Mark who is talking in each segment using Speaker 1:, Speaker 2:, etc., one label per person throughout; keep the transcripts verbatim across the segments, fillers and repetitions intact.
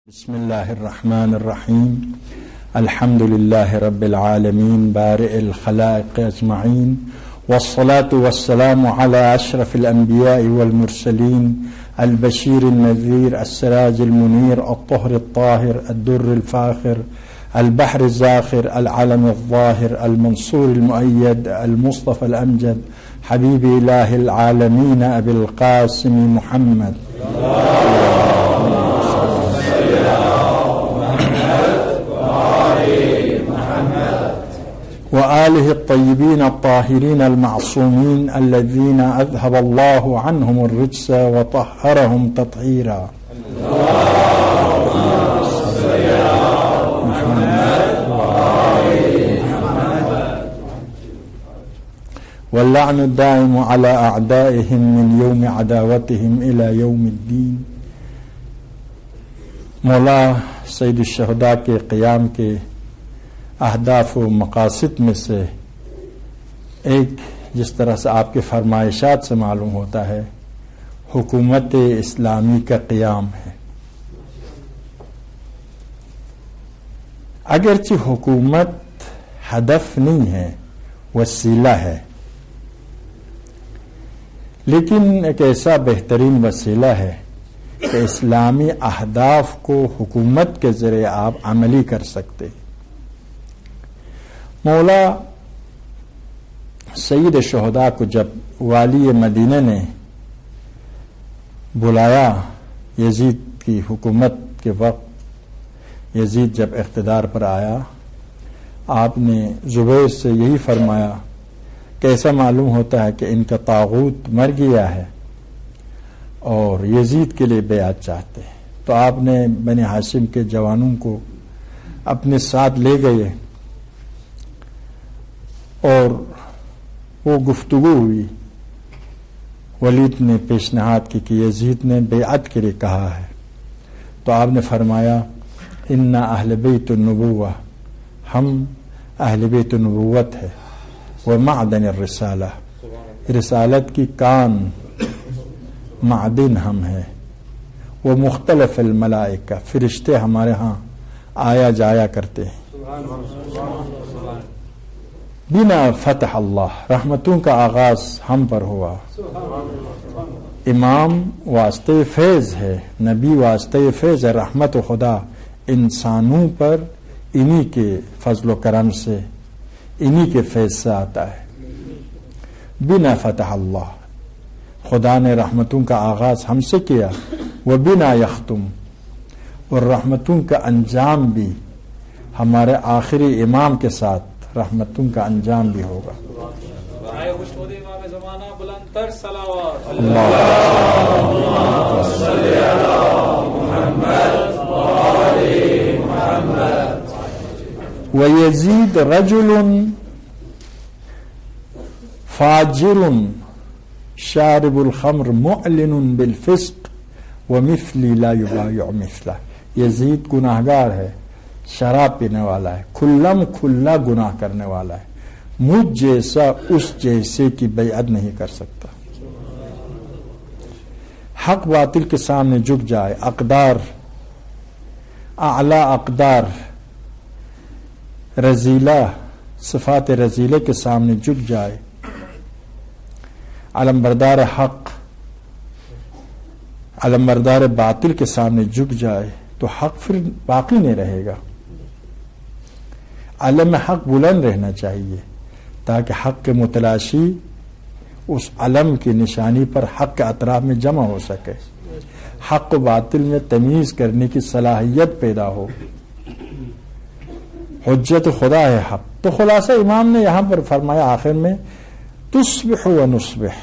Speaker 1: بسم الله الرحمن الرحيم. الحمد لله رب العالمين بارئ الخلائق أجمعين، والصلاة والسلام على أشرف الأنبياء والمرسلين، البشير النذير السراج المنير الطهر الطاهر الدر الفاخر البحر الزاخر العلم الظاهر المنصور المؤيد المصطفى الأمجد حبيب إله العالمين أبي القاسم محمد وآله الطيبين الطاهرين المعصومين الذين أذهب الله عنهم الرجس وطهرهم تطهيرا. واللعن الدائم على أعدائهم من يوم عداوتهم إلى يوم الدين. مولا سید الشہداء کے قیام کے اہداف و مقاصد میں سے ایک، جس طرح سے آپ کے فرمائشات سے معلوم ہوتا ہے، حکومت اسلامی کا قیام ہے. اگرچہ حکومت ہدف نہیں ہے، وسیلہ ہے، لیکن ایک ایسا بہترین وسیلہ ہے کہ اسلامی اہداف کو حکومت کے ذریعے آپ عملی کر سکتے. مولا سید شہداء کو جب والی مدینہ نے بلایا یزید کی حکومت کے وقت، یزید جب اقتدار پر آیا، آپ نے زبیر سے یہی فرمایا کہ ایسا معلوم ہوتا ہے کہ ان کا طاغوت مر گیا ہے اور یزید کے لیے بیعت چاہتے ہیں. تو آپ نے بنی ہاشم کے جوانوں کو اپنے ساتھ لے گئے اور وہ گفتگو ہوئی. ولید نے پیشنہاد کی کہ یزید نے بیعت کے لیے کہا ہے، تو آپ نے فرمایا انا اہل بیت النبوہ، ہم اہل بیت النبوت ہے، ومعدن الرسالہ، رسالت کی کان معدن ہم ہے، وہ مختلف الملائکہ، فرشتے ہمارے ہاں آیا جایا کرتے ہیں. بنا فتح اللہ، رحمتوں کا آغاز ہم پر ہوا. امام واسطے فیض ہے، نبی واسطے فیض ہے، رحمت و خدا انسانوں پر انہی کے فضل و کرم سے، انہی کے فیض سے آتا ہے. بنا فتح اللہ، خدا نے رحمتوں کا آغاز ہم سے کیا. وہ بنا یختم، اور رحمتوں کا انجام بھی ہمارے آخری امام کے ساتھ رحمتوں کا انجام بھی ہوگا. وَيَزِيدُ رَجُلٌ فَاجِرٌ شارب الخمر معلن بالفسق ومثلی لا یبایع مثلہ. یزید گناہگار ہے، شراب پینے والا ہے، کھلم کھلا گناہ کرنے والا ہے، مجھ جیسا اس جیسے کی بیعت نہیں کر سکتا. حق باطل کے سامنے جھک جائے، اقدار اعلی اقدار رزیلہ صفات رزیلے کے سامنے جھک جائے، علمبردار حق علمبردار باطل کے سامنے جھک جائے، تو حق پھر باقی نہیں رہے گا. علم حق بلند رہنا چاہیے تاکہ حق کے متلاشی اس علم کی نشانی پر حق کے اطراف میں جمع ہو سکے، حق و باطل میں تمیز کرنے کی صلاحیت پیدا ہو. حجت خدا ہے حق. تو خلاصہ امام نے یہاں پر فرمایا آخر میں تصبح و نصبح،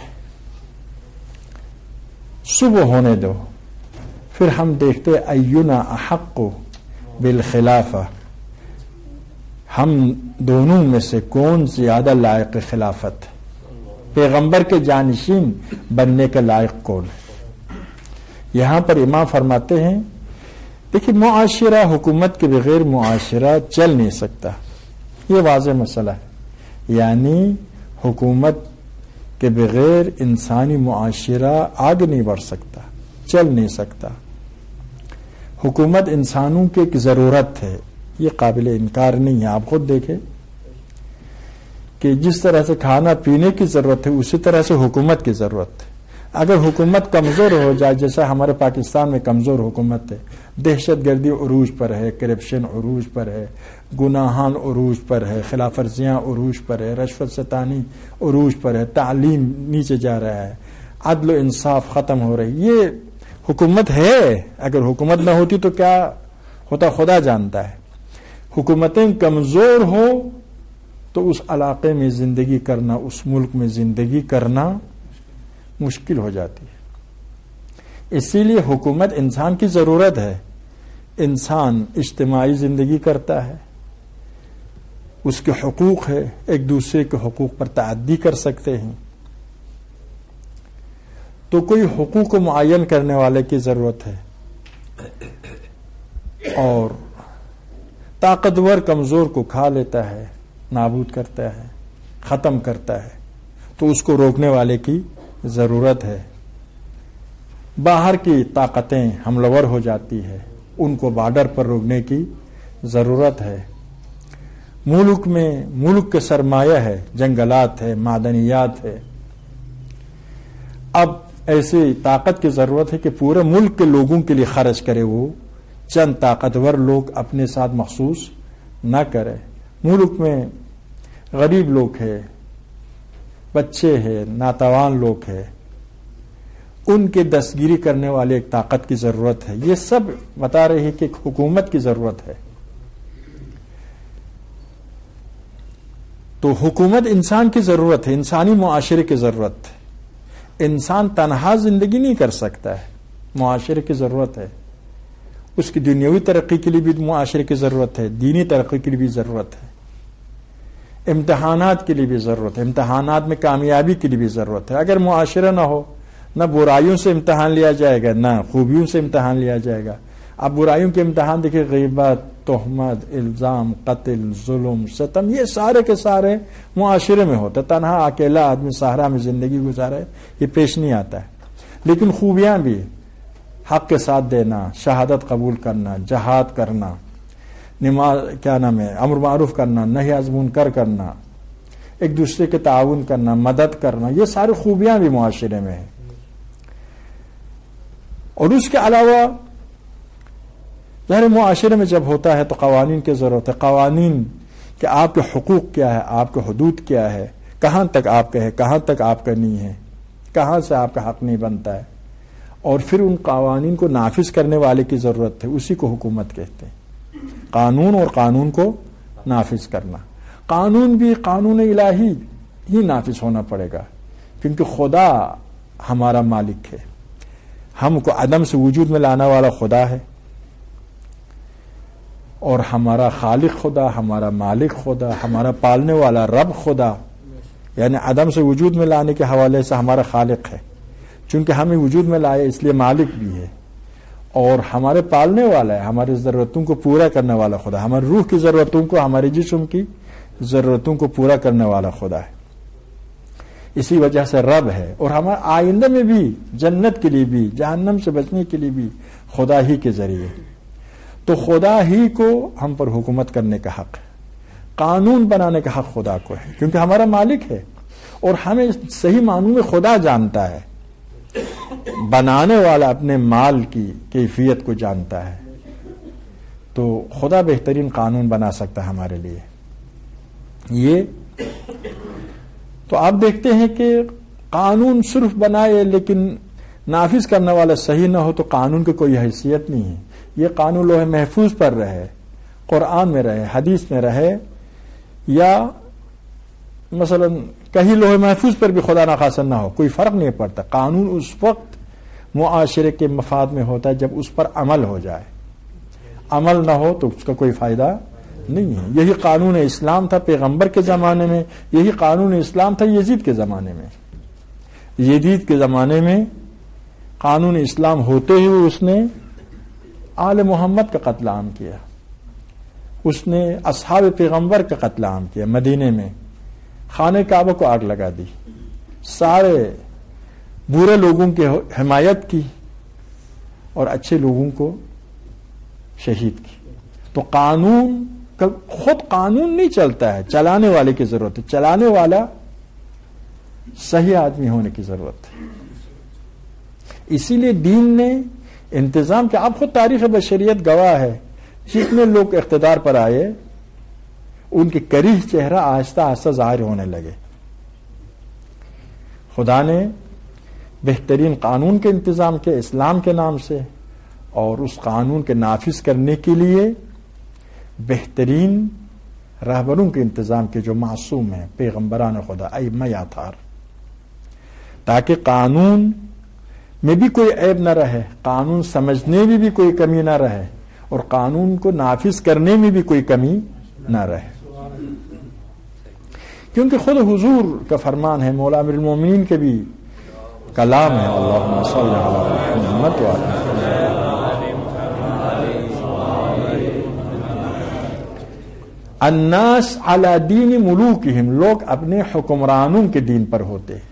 Speaker 1: صبح ہونے دو، پھر ہم دیکھتے اینا احق بالخلافہ، ہم دونوں میں سے کون زیادہ لائق خلافت، پیغمبر کے جانشین بننے کا لائق کون ہے. یہاں پر امام فرماتے ہیں دیکھیں معاشرہ، حکومت کے بغیر معاشرہ چل نہیں سکتا، یہ واضح مسئلہ ہے. یعنی حکومت کے بغیر انسانی معاشرہ آگے نہیں بڑھ سکتا، چل نہیں سکتا. حکومت انسانوں کی ایک ضرورت ہے، یہ قابل انکار نہیں ہے. آپ خود دیکھیں کہ جس طرح سے کھانا پینے کی ضرورت ہے اسی طرح سے حکومت کی ضرورت ہے. اگر حکومت کمزور ہو جائے، جیسا ہمارے پاکستان میں کمزور حکومت ہے، دہشت گردی عروج پر ہے، کرپشن عروج پر ہے، گناہان عروج پر ہے، خلاف ورزیاں عروج پر ہے، رشوت ستانی عروج پر ہے، تعلیم نیچے جا رہا ہے، عدل و انصاف ختم ہو رہی. یہ حکومت ہے. اگر حکومت نہ ہوتی تو کیا ہوتا خدا جانتا ہے. حکومتیں کمزور ہو تو اس علاقے میں زندگی کرنا، اس ملک میں زندگی کرنا مشکل ہو جاتی ہے. اسی لیے حکومت انسان کی ضرورت ہے. انسان اجتماعی زندگی کرتا ہے، اس کے حقوق ہے، ایک دوسرے کے حقوق پر تعدی کر سکتے ہیں. تو کوئی حقوق کو معین کرنے والے کی ضرورت ہے، اور طاقتور کمزور کو کھا لیتا ہے، نابود کرتا ہے، ختم کرتا ہے، تو اس کو روکنے والے کی ضرورت ہے. باہر کی طاقتیں حملہ ور ہو جاتی ہے، ان کو بارڈر پر روکنے کی ضرورت ہے. ملک میں ملک کے سرمایہ ہے، جنگلات ہے، معدنیات ہے. اب ایسی طاقت کی ضرورت ہے کہ پورے ملک کے لوگوں کے لیے خرچ کرے، وہ چند طاقتور لوگ اپنے ساتھ مخصوص نہ کرے. ملک میں غریب لوگ ہیں، بچے ہیں، ناتوان لوگ ہیں، ان کے دستگیری کرنے والے ایک طاقت کی ضرورت ہے. یہ سب بتا رہے ہیں کہ ایک حکومت کی ضرورت ہے. تو حکومت انسان کی ضرورت ہے، انسانی معاشرے کی ضرورت ہے. انسان تنہا زندگی نہیں کر سکتا ہے، معاشرے کی ضرورت ہے. اس کی دنیاوی ترقی کے لیے بھی معاشرے کی ضرورت ہے، دینی ترقی کے لیے بھی ضرورت ہے، امتحانات کے لیے بھی ضرورت ہے، امتحانات میں کامیابی کے لیے بھی ضرورت ہے. اگر معاشرہ نہ ہو، نہ برائیوں سے امتحان لیا جائے گا، نہ خوبیوں سے امتحان لیا جائے گا. اب برائیوں کے امتحان دیکھیں، غیبت، تہمت، الزام، قتل، ظلم، ستم، یہ سارے کے سارے معاشرے میں ہوتا ہے. تنہا اکیلا آدمی صحرا میں زندگی گزارے، یہ پیش نہیں آتا ہے. لیکن خوبیاں بھی، حق کے ساتھ دینا، شہادت قبول کرنا، جہاد کرنا، نماز کیا نام ہے امر معروف کرنا، نہی از منکر کرنا، ایک دوسرے کے تعاون کرنا، مدد کرنا، یہ ساری خوبیاں بھی معاشرے میں ہیں. اور اس کے علاوہ ظاہر معاشرے میں جب ہوتا ہے تو قوانین کی ضرورت ہے. قوانین کہ آپ کے حقوق کیا ہے، آپ کے حدود کیا ہے، کہاں تک آپ کا ہے، کہاں تک آپ کا نہیں ہے، کہاں سے آپ کا حق نہیں بنتا ہے. اور پھر ان قوانین کو نافذ کرنے والے کی ضرورت ہے، اسی کو حکومت کہتے ہیں. قانون اور قانون کو نافذ کرنا. قانون بھی قانون الہی ہی نافذ ہونا پڑے گا، کیونکہ خدا ہمارا مالک ہے. ہم کو عدم سے وجود میں لانا والا خدا ہے، اور ہمارا خالق خدا، ہمارا مالک خدا، ہمارا پالنے والا رب خدا، یعنی عدم سے وجود میں لانے کے حوالے سے ہمارا خالق ہے. چونکہ ہمیں وجود میں لائے اس لیے مالک بھی ہے، اور ہمارے پالنے والا ہے، ہماری ضرورتوں کو پورا کرنے والا خدا، ہماری روح کی ضرورتوں کو، ہمارے جسم کی ضرورتوں کو پورا کرنے والا خدا ہے. اسی وجہ سے رب ہے. اور ہمارے آئندہ میں بھی، جنت کے لیے بھی، جہنم سے بچنے کے لیے بھی خدا ہی کے ذریعے. تو خدا ہی کو ہم پر حکومت کرنے کا حق ہے، قانون بنانے کا حق خدا کو ہے، کیونکہ ہمارا مالک ہے اور ہمیں صحیح معنوں میں خدا جانتا ہے. بنانے والا اپنے مال کی کیفیت کو جانتا ہے، تو خدا بہترین قانون بنا سکتا ہے ہمارے لیے. یہ تو آپ دیکھتے ہیں کہ قانون صرف بنائے لیکن نافذ کرنے والا صحیح نہ ہو تو قانون کی کوئی حیثیت نہیں ہے. یہ قانون لوح محفوظ پر رہے، قرآن میں رہے، حدیث میں رہے، یا مثلا کہیں لوح محفوظ پر بھی خدا نخواستہ نہ ہو، کوئی فرق نہیں پڑتا. قانون اس وقت معاشرے کے مفاد میں ہوتا ہے جب اس پر عمل ہو جائے. عمل نہ ہو تو اس کا کوئی فائدہ نہیں ہے. یہی قانون اسلام تھا پیغمبر کے زمانے میں، یہی قانون اسلام تھا یزید کے زمانے میں. یزید کے زمانے میں قانون اسلام ہوتے ہوئے اس نے آل محمد کا قتل عام کیا، اس نے اصحاب پیغمبر کا قتل عام کیا. مدینے میں خانہ کعبہ کو آگ لگا دی، سارے برے لوگوں کی حمایت کی اور اچھے لوگوں کو شہید کی. تو قانون کا خود قانون نہیں چلتا ہے, چلانے والے کی ضرورت ہے. چلانے والا صحیح آدمی ہونے کی ضرورت ہے. اسی لیے دین نے انتظام کیا. اب خود تاریخ بشریت گواہ ہے, جتنے لوگ اقتدار پر آئے ان کے کریہ چہرہ آہستہ آہستہ ظاہر ہونے لگے. خدا نے بہترین قانون کے انتظام کے اسلام کے نام سے, اور اس قانون کے نافذ کرنے کے لیے بہترین رہبروں کے انتظام کے جو معصوم ہیں, پیغمبران خدا, ائمہ اطہار, تاکہ قانون میں بھی کوئی عیب نہ رہے, قانون سمجھنے میں بھی کوئی کمی نہ رہے, اور قانون کو نافذ کرنے میں بھی کوئی کمی نہ رہے. کیونکہ خود حضور کا فرمان ہے, مولا امیر المومنین کے بھی کلام ہے, اللہم صلی علی محمد و علی الناس علی دین ملوکہم, لوگ اپنے حکمرانوں کے دین پر ہوتے ہیں.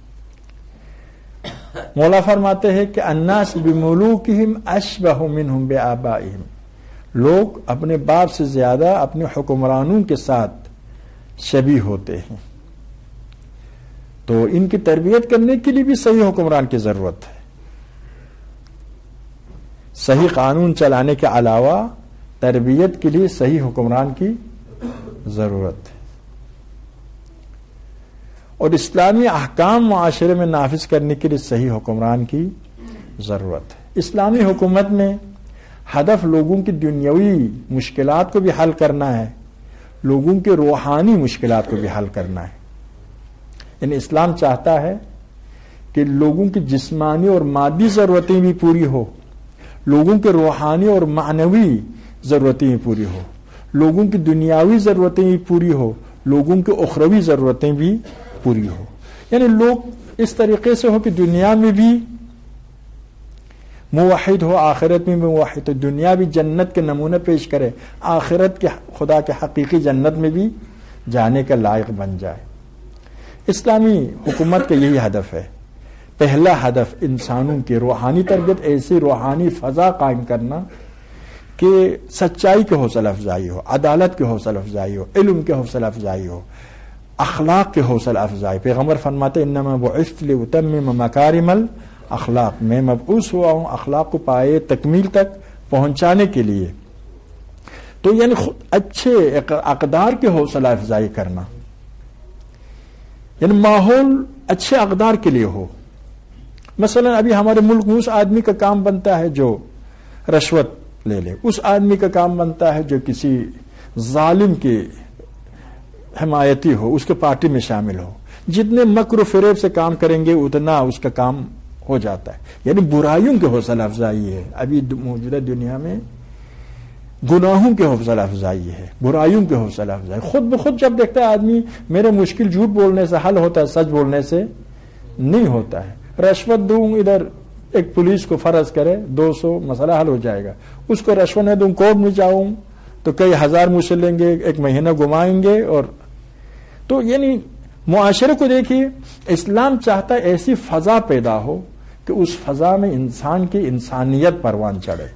Speaker 1: مولا فرماتے ہیں کہ الناس بملوکہم اشبہ منہم بآبائہم, لوگ اپنے باپ سے زیادہ اپنے حکمرانوں کے ساتھ شبیہ ہوتے ہیں. تو ان کی تربیت کرنے کے لیے بھی صحیح حکمران کی ضرورت ہے. صحیح قانون چلانے کے علاوہ تربیت کے لیے صحیح حکمران کی ضرورت ہے. اور اسلامی احکام معاشرے میں نافذ کرنے کے لیے صحیح حکمران کی ضرورت ہے. اسلامی حکومت میں ہدف لوگوں کی دنیاوی مشکلات کو بھی حل کرنا ہے, لوگوں کے روحانی مشکلات کو بھی حل کرنا ہے. یعنی اسلام چاہتا ہے کہ لوگوں کی جسمانی اور مادی ضرورتیں بھی پوری ہو, لوگوں کے روحانی اور معنوی ضرورتیں بھی پوری ہو, لوگوں کی دنیاوی ضرورتیں بھی پوری ہو, لوگوں کی اخروی ضرورتیں بھی پوری ہو. یعنی لوگ اس طریقے سے ہو کہ دنیا میں بھی موحد ہو, آخرت میں بھی موحد ہو, دنیا بھی جنت کے نمونے پیش کرے, آخرت کے خدا کے حقیقی جنت میں بھی جانے کا لائق بن جائے. اسلامی حکومت کا یہی ہدف ہے. پہلا ہدف انسانوں کی روحانی تربیت, ایسی روحانی فضا قائم کرنا کہ سچائی کی حوصلہ افزائی ہو, عدالت کی حوصلہ افزائی ہو, علم کی حوصلہ افزائی ہو, اخلاق کی حوصلہ افزائی. پیغمبر فرماتے انما بعثت لاتمم مکارم الاخلاق, میں مبعوث ہوا ہوں اخلاق کو پائے تکمیل تک پہنچانے کے لیے. تو یعنی اچھے اقدار کی حوصلہ افزائی کرنا, یعنی ماحول اچھے اقدار کے لیے ہو. مثلا ابھی ہمارے ملک میں اس آدمی کا کام بنتا ہے جو رشوت لے لے, اس آدمی کا کام بنتا ہے جو کسی ظالم کے حمایتی ہو, اس کے پارٹی میں شامل ہو. جتنے مکر و فریب سے کام کریں گے اتنا اس کا کام ہو جاتا ہے. یعنی برائیوں کی حوصلہ افزائی ہے. ابھی موجودہ دنیا میں گناہوں کی حوصلہ افزائی ہے, برائیوں کی حوصلہ افزائی. خود بخود جب دیکھتا ہے آدمی میرے مشکل جھوٹ بولنے سے حل ہوتا ہے, سچ بولنے سے نہیں ہوتا ہے. رشوت دوں, ادھر ایک پولیس کو فرض کرے دو سو, مسئلہ حل ہو جائے گا. اس کو رشوت نہ دوں, کورٹ میں جاؤں تو کئی ہزار مجھ سے لیں گے, ایک مہینہ گمائیں گے. اور تو یعنی معاشرے کو دیکھیے, اسلام چاہتا ہے ایسی فضا پیدا ہو کہ اس فضا میں انسان کی انسانیت پروان چڑھے.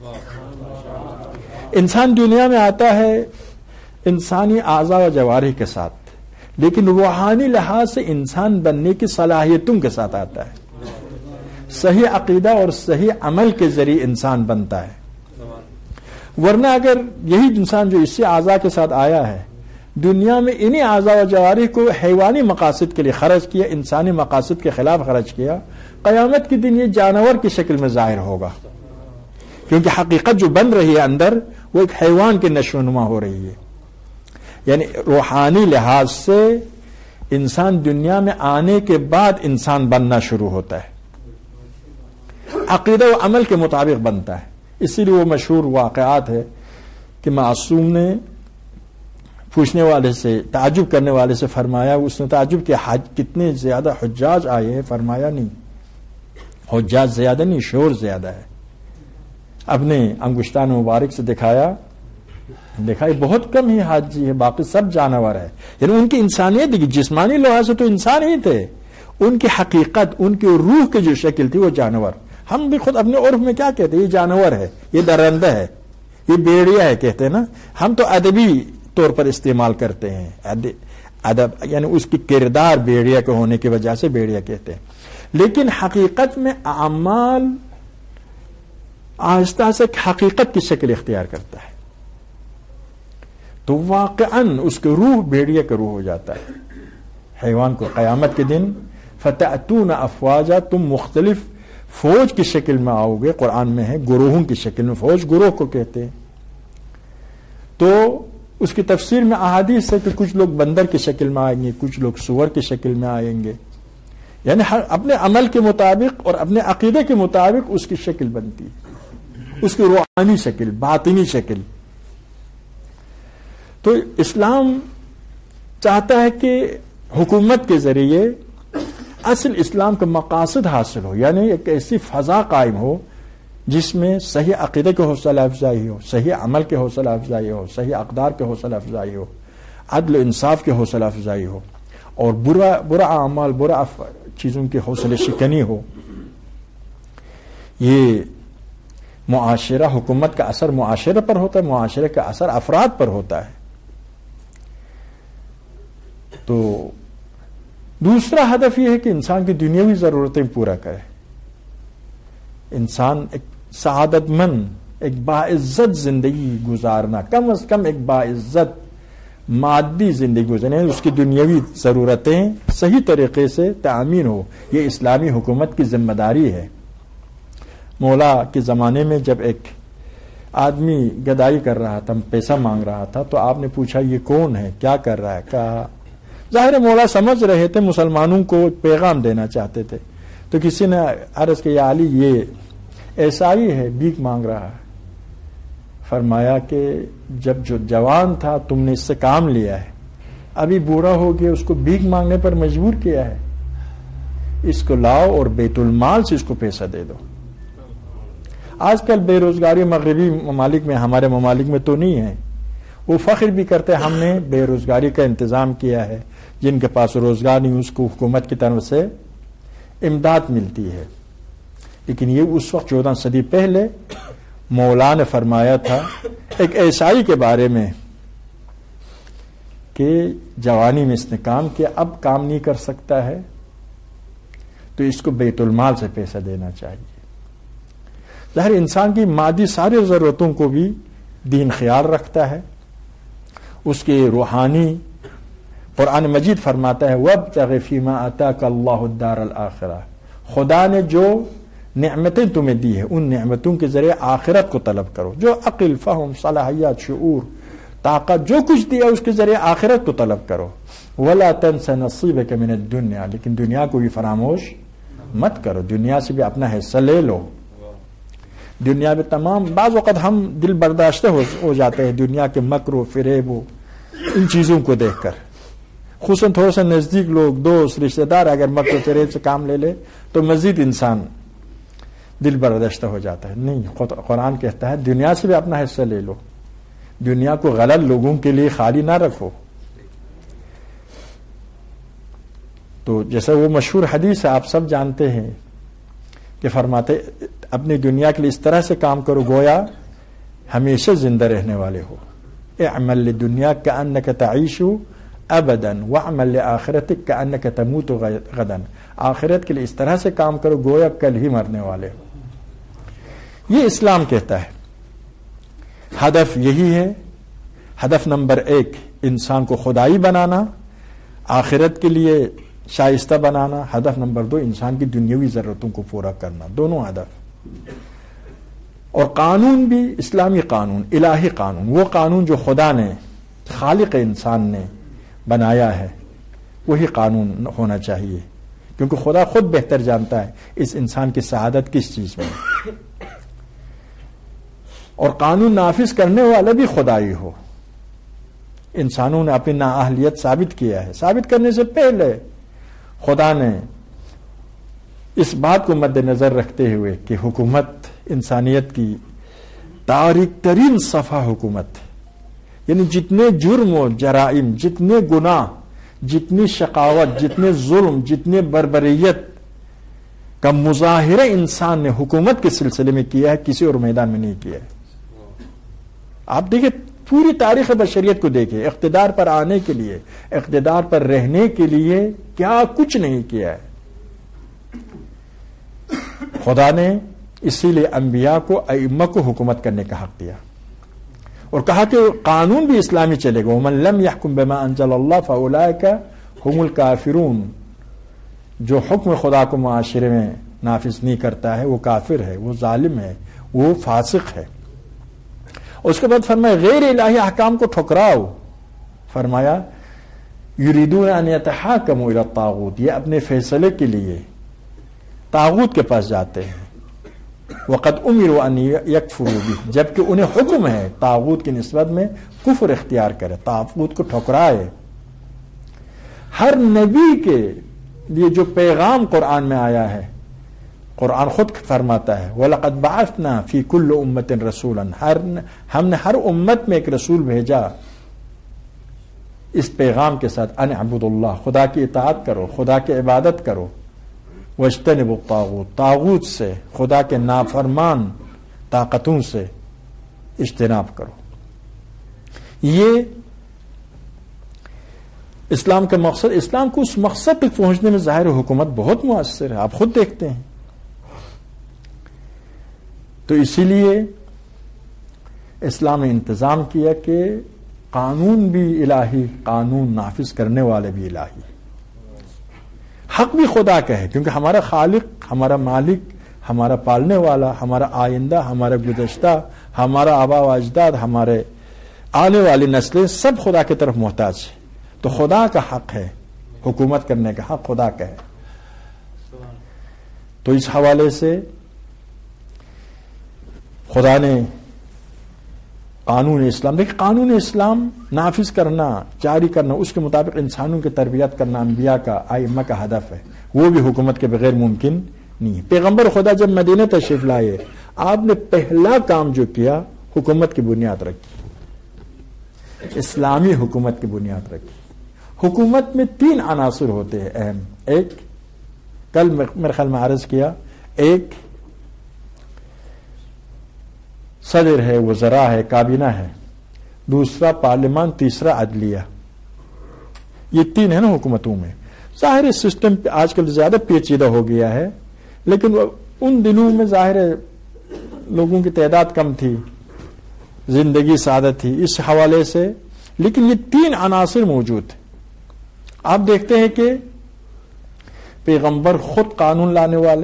Speaker 1: انسان دنیا میں آتا ہے انسانی اعضاء و جوارح کے ساتھ, لیکن روحانی لحاظ سے انسان بننے کی صلاحیتوں کے ساتھ آتا ہے. صحیح عقیدہ اور صحیح عمل کے ذریعے انسان بنتا ہے. ورنہ اگر یہی انسان جو اسی اعضاء کے ساتھ آیا ہے دنیا میں انہی اعضاء و جوارح کو حیوانی مقاصد کے لیے خرچ کیا, انسانی مقاصد کے خلاف خرچ کیا, قیامت کے دن یہ جانور کی شکل میں ظاہر ہوگا. کیونکہ حقیقت جو بن رہی ہے اندر وہ ایک حیوان کی نشو و نما ہو رہی ہے. یعنی روحانی لحاظ سے انسان دنیا میں آنے کے بعد انسان بننا شروع ہوتا ہے, عقیدہ و عمل کے مطابق بنتا ہے. اسی لیے وہ مشہور واقعات ہے کہ معصوم نے پوچھنے والے سے, تعجب کرنے والے سے فرمایا, اس نے تعجب کیا حج کتنے زیادہ حجاج آئے ہیں. فرمایا نہیں, حجاج زیادہ نہیں, شور زیادہ ہے. اپنے انگشتان مبارک سے دکھایا, دیکھا یہ بہت کم ہی حاجی ہے, باقی سب جانور ہے. یعنی ان کی انسانیت کی جسمانی لحاظ سے تو انسان ہی تھے, ان کی حقیقت, ان کی روح کی جو شکل تھی وہ جانور. ہم بھی خود اپنے عرف میں کیا کہتے ہیں, یہ جانور ہے, یہ درندہ ہے, یہ بیڑیا ہے کہتے ہیں نا، ہم تو ادبی طور پر استعمال کرتے ہیں ادب، یعنی اس کی کردار بیڑیا کے ہونے کی وجہ سے بیڑیا کہتے ہیں، لیکن حقیقت میں اعمال آہستہ سے حقیقت کی شکل اختیار کرتا ہے، تو واقعاً اس کی روح بیڑیا کا روح ہو جاتا ہے حیوان کو۔ قیامت کے دن فتأتون افواجا، تم مختلف فوج کی شکل میں آؤ گے، قرآن میں ہے گروہوں کی شکل میں، فوج گروہ کو کہتے ہیں۔ تو اس کی تفسیر میں احادیث ہے کہ کچھ لوگ بندر کی شکل میں آئیں گے، کچھ لوگ سور کی شکل میں آئیں گے، یعنی ہر اپنے عمل کے مطابق اور اپنے عقیدے کے مطابق اس کی شکل بنتی ہے، اس کی روحانی شکل، باطنی شکل۔ تو اسلام چاہتا ہے کہ حکومت کے ذریعے اصل اسلام کا مقاصد حاصل ہو، یعنی ایک ایسی فضا قائم ہو جس میں صحیح عقیدے کے حوصلہ افزائی ہو، صحیح عمل کے حوصلہ افزائی ہو، صحیح اقدار کے حوصلہ افزائی ہو، عدل و انصاف کے حوصلہ افزائی ہو، اور برا برا اعمال، برا چیزوں کی حوصلہ شکنی ہو۔ یہ معاشرہ، حکومت کا اثر معاشرے پر ہوتا ہے، معاشرے کا اثر افراد پر ہوتا ہے۔ تو دوسرا ہدف یہ ہے کہ انسان کی دنیاوی ضرورتیں پورا کرے، انسان ایک سعادت مند، ایک باعزت زندگی گزارنا، کم از کم ایک باعزت مادی زندگی گزارنا، اس کی دنیاوی ضرورتیں صحیح طریقے سے تامین ہو، یہ اسلامی حکومت کی ذمہ داری ہے۔ مولا کے زمانے میں جب ایک آدمی گدائی کر رہا تھا، پیسہ مانگ رہا تھا، تو آپ نے پوچھا یہ کون ہے، کیا کر رہا ہے؟ کہا ظاہر مولا سمجھ رہے تھے، مسلمانوں کو پیغام دینا چاہتے تھے، تو کسی نے عرض کیا یا علی یہ ایسا ہی ہے، بھیک مانگ رہا ہے۔ فرمایا کہ جب جو جوان تھا تم نے اس سے کام لیا ہے، ابھی بوڑھا ہو گیا، اس کو بھیک مانگنے پر مجبور کیا ہے، اس کو لاؤ اور بیت المال سے اس کو پیسہ دے دو۔ آج کل بے روزگاری مغربی ممالک میں، ہمارے ممالک میں تو نہیں ہے، وہ فخر بھی کرتے ہم نے بے روزگاری کا انتظام کیا ہے، جن کے پاس روزگار نہیں اس کو حکومت کی طرف سے امداد ملتی ہے۔ لیکن یہ اس وقت چودہ صدی پہلے مولا نے فرمایا تھا ایک عیسائی کے بارے میں کہ جوانی میں اس نے کام کیا، اب کام نہیں کر سکتا ہے، تو اس کو بیت المال سے پیسہ دینا چاہیے۔ ظاہر انسان کی مادی ساری ضرورتوں کو بھی دین خیال رکھتا ہے، اس کے روحانی، قرآن مجید فرماتا ہے وَابْتَغِ فِيمَا آتَاكَ اللَّهُ الدَّارَ الْآخِرَةَ، خدا نے جو نعمتیں تمہیں دی ہے ان نعمتوں کے ذریعے آخرت کو طلب کرو، جو عقل، فہم، صلاحیت، شعور، طاقت جو کچھ دیا اس کے ذریعے آخرت کو طلب کرو۔ وَلَا تَنْسَ نَصِيبَكَ مِنَ الدُّنْيَا، لیکن دنیا کو بھی فراموش مت کرو، دنیا سے بھی اپنا حصہ لے لو۔ دنیا میں تمام، بعض وقت ہم دل برداشتہ ہو جاتے ہیں دنیا کے مکر و فریب و ان چیزوں کو دیکھ کر، خصوصاً تھوڑا سا نزدیک لوگ، دوست، رشتہ دار اگر مکر و فریب سے کام لے لے تو مزید انسان دل برداشتہ ہو جاتا ہے۔ نہیں، قرآن کہتا ہے دنیا سے بھی اپنا حصہ لے لو، دنیا کو غلط لوگوں کے لیے خالی نہ رکھو۔ تو جیسا وہ مشہور حدیث ہے آپ سب جانتے ہیں کہ فرماتے اپنی دنیا کے لیے اس طرح سے کام کرو گویا ہمیشہ زندہ رہنے والے ہو۔ اعمل للدنیا کأنک تعیش ابدا واعمل لآخرتک کأنک تموت غدا، آخرت کے لیے اس طرح سے کام کرو گویا کل ہی مرنے والے ہو۔ یہ اسلام کہتا ہے۔ ہدف یہی ہے، ہدف نمبر ایک انسان کو خدائی بنانا، آخرت کے لیے شائستہ بنانا، ہدف نمبر دو انسان کی دنیاوی ضرورتوں کو پورا کرنا، دونوں ہدف۔ اور قانون بھی اسلامی قانون، الہی قانون، وہ قانون جو خدا نے، خالق انسان نے بنایا ہے، وہی قانون ہونا چاہیے، کیونکہ خدا خود بہتر جانتا ہے اس انسان کی سعادت کس چیز میں۔ اور قانون نافذ کرنے والا بھی خدائی ہو۔ انسانوں نے اپنی نااہلیت ثابت کیا ہے، ثابت کرنے سے پہلے خدا نے اس بات کو مد نظر رکھتے ہوئے کہ حکومت انسانیت کی تاریک ترین صفحہ حکومت، یعنی جتنے جرم و جرائم، جتنے گناہ، جتنی شقاوت، جتنے ظلم، جتنے بربریت کا مظاہرہ انسان نے حکومت کے سلسلے میں کیا ہے، کسی اور میدان میں نہیں کیا ہے۔ آپ دیکھیں پوری تاریخ بشریت کو دیکھیں، اقتدار پر آنے کے لیے، اقتدار پر رہنے کے لیے کیا کچھ نہیں کیا ہے. خدا نے اسی لیے انبیاء کو، ائمہ کو حکومت کرنے کا حق دیا اور کہا کہ قانون بھی اسلامی چلے گا. ومن لم يحكم بما انزل الله فاولئك هم الكافرون. جو حکم خدا کو معاشرے میں نافذ نہیں کرتا ہے وہ کافر ہے، وہ ظالم ہے، وہ فاسق ہے. اس کے بعد فرمایا غیر الہی احکام کو ٹھکراؤ. فرمایا یریدون ان یتحاکموا الی الطاغوت، یہ اپنے فیصلے کے لیے طاغوت کے پاس جاتے ہیں. وقد امروا ان یکفروا بہ، جبکہ انہیں حکم ہے طاغوت کی نسبت میں کفر اختیار کرے، طاغوت کو ٹھکرائے. ہر نبی کے یہ جو پیغام قرآن میں آیا ہے، قرآن خود فرماتا ہے وَلَقَدْ بَعَثْنَا فِي كُلِّ أُمَّةٍ رَسُولًا، ہر ہم نے ہر امت میں ایک رسول بھیجا اس پیغام کے ساتھ ان اعبدوا اللہ، خدا کی اطاعت کرو، خدا کی عبادت کرو. وَاجْتَنِبُوا الطَّاغُوتَ، طاغوت سے، خدا کے نافرمان طاقتوں سے اجتناب کرو. یہ اسلام کا مقصد، اسلام کو اس مقصد تک پہنچنے میں ظاہر حکومت بہت مؤثر ہے، آپ خود دیکھتے ہیں. تو اسی لیے اسلام نے انتظام کیا کہ قانون بھی الہی، قانون نافذ کرنے والے بھی الہی. حق بھی خدا کا ہے کیونکہ ہمارا خالق، ہمارا مالک، ہمارا پالنے والا، ہمارا آئندہ، ہمارا گزشتہ، ہمارا آبا و اجداد، ہمارے آنے والی نسلیں سب خدا کی طرف محتاج ہیں. تو خدا کا حق ہے، حکومت کرنے کا حق خدا کا ہے. تو اس حوالے سے خدا نے قانون اسلام، دیکھ قانون اسلام نافذ کرنا، جاری کرنا، اس کے مطابق انسانوں کی تربیت کرنا انبیاء کا، ائمہ کا ہدف ہے. وہ بھی حکومت کے بغیر ممکن نہیں ہے. پیغمبر خدا جب مدینہ تشریف لائے، آپ نے پہلا کام جو کیا حکومت کی بنیاد رکھی، اسلامی حکومت کی بنیاد رکھی. حکومت میں تین عناصر ہوتے ہیں اہم. ایک کل میرے خیال میں عرض کیا، ایک صدر ہے، وزراء ہے، کابینہ ہے، دوسرا پارلیمان، تیسرا عدلیہ. یہ تین ہے نا حکومتوں میں. ظاہر سسٹم آج کل زیادہ پیچیدہ ہو گیا ہے، لیکن ان دنوں میں ظاہر لوگوں کی تعداد کم تھی، زندگی سادہ تھی، اس حوالے سے. لیکن یہ تین عناصر موجود ہیں. آپ دیکھتے ہیں کہ پیغمبر خود قانون لانے والے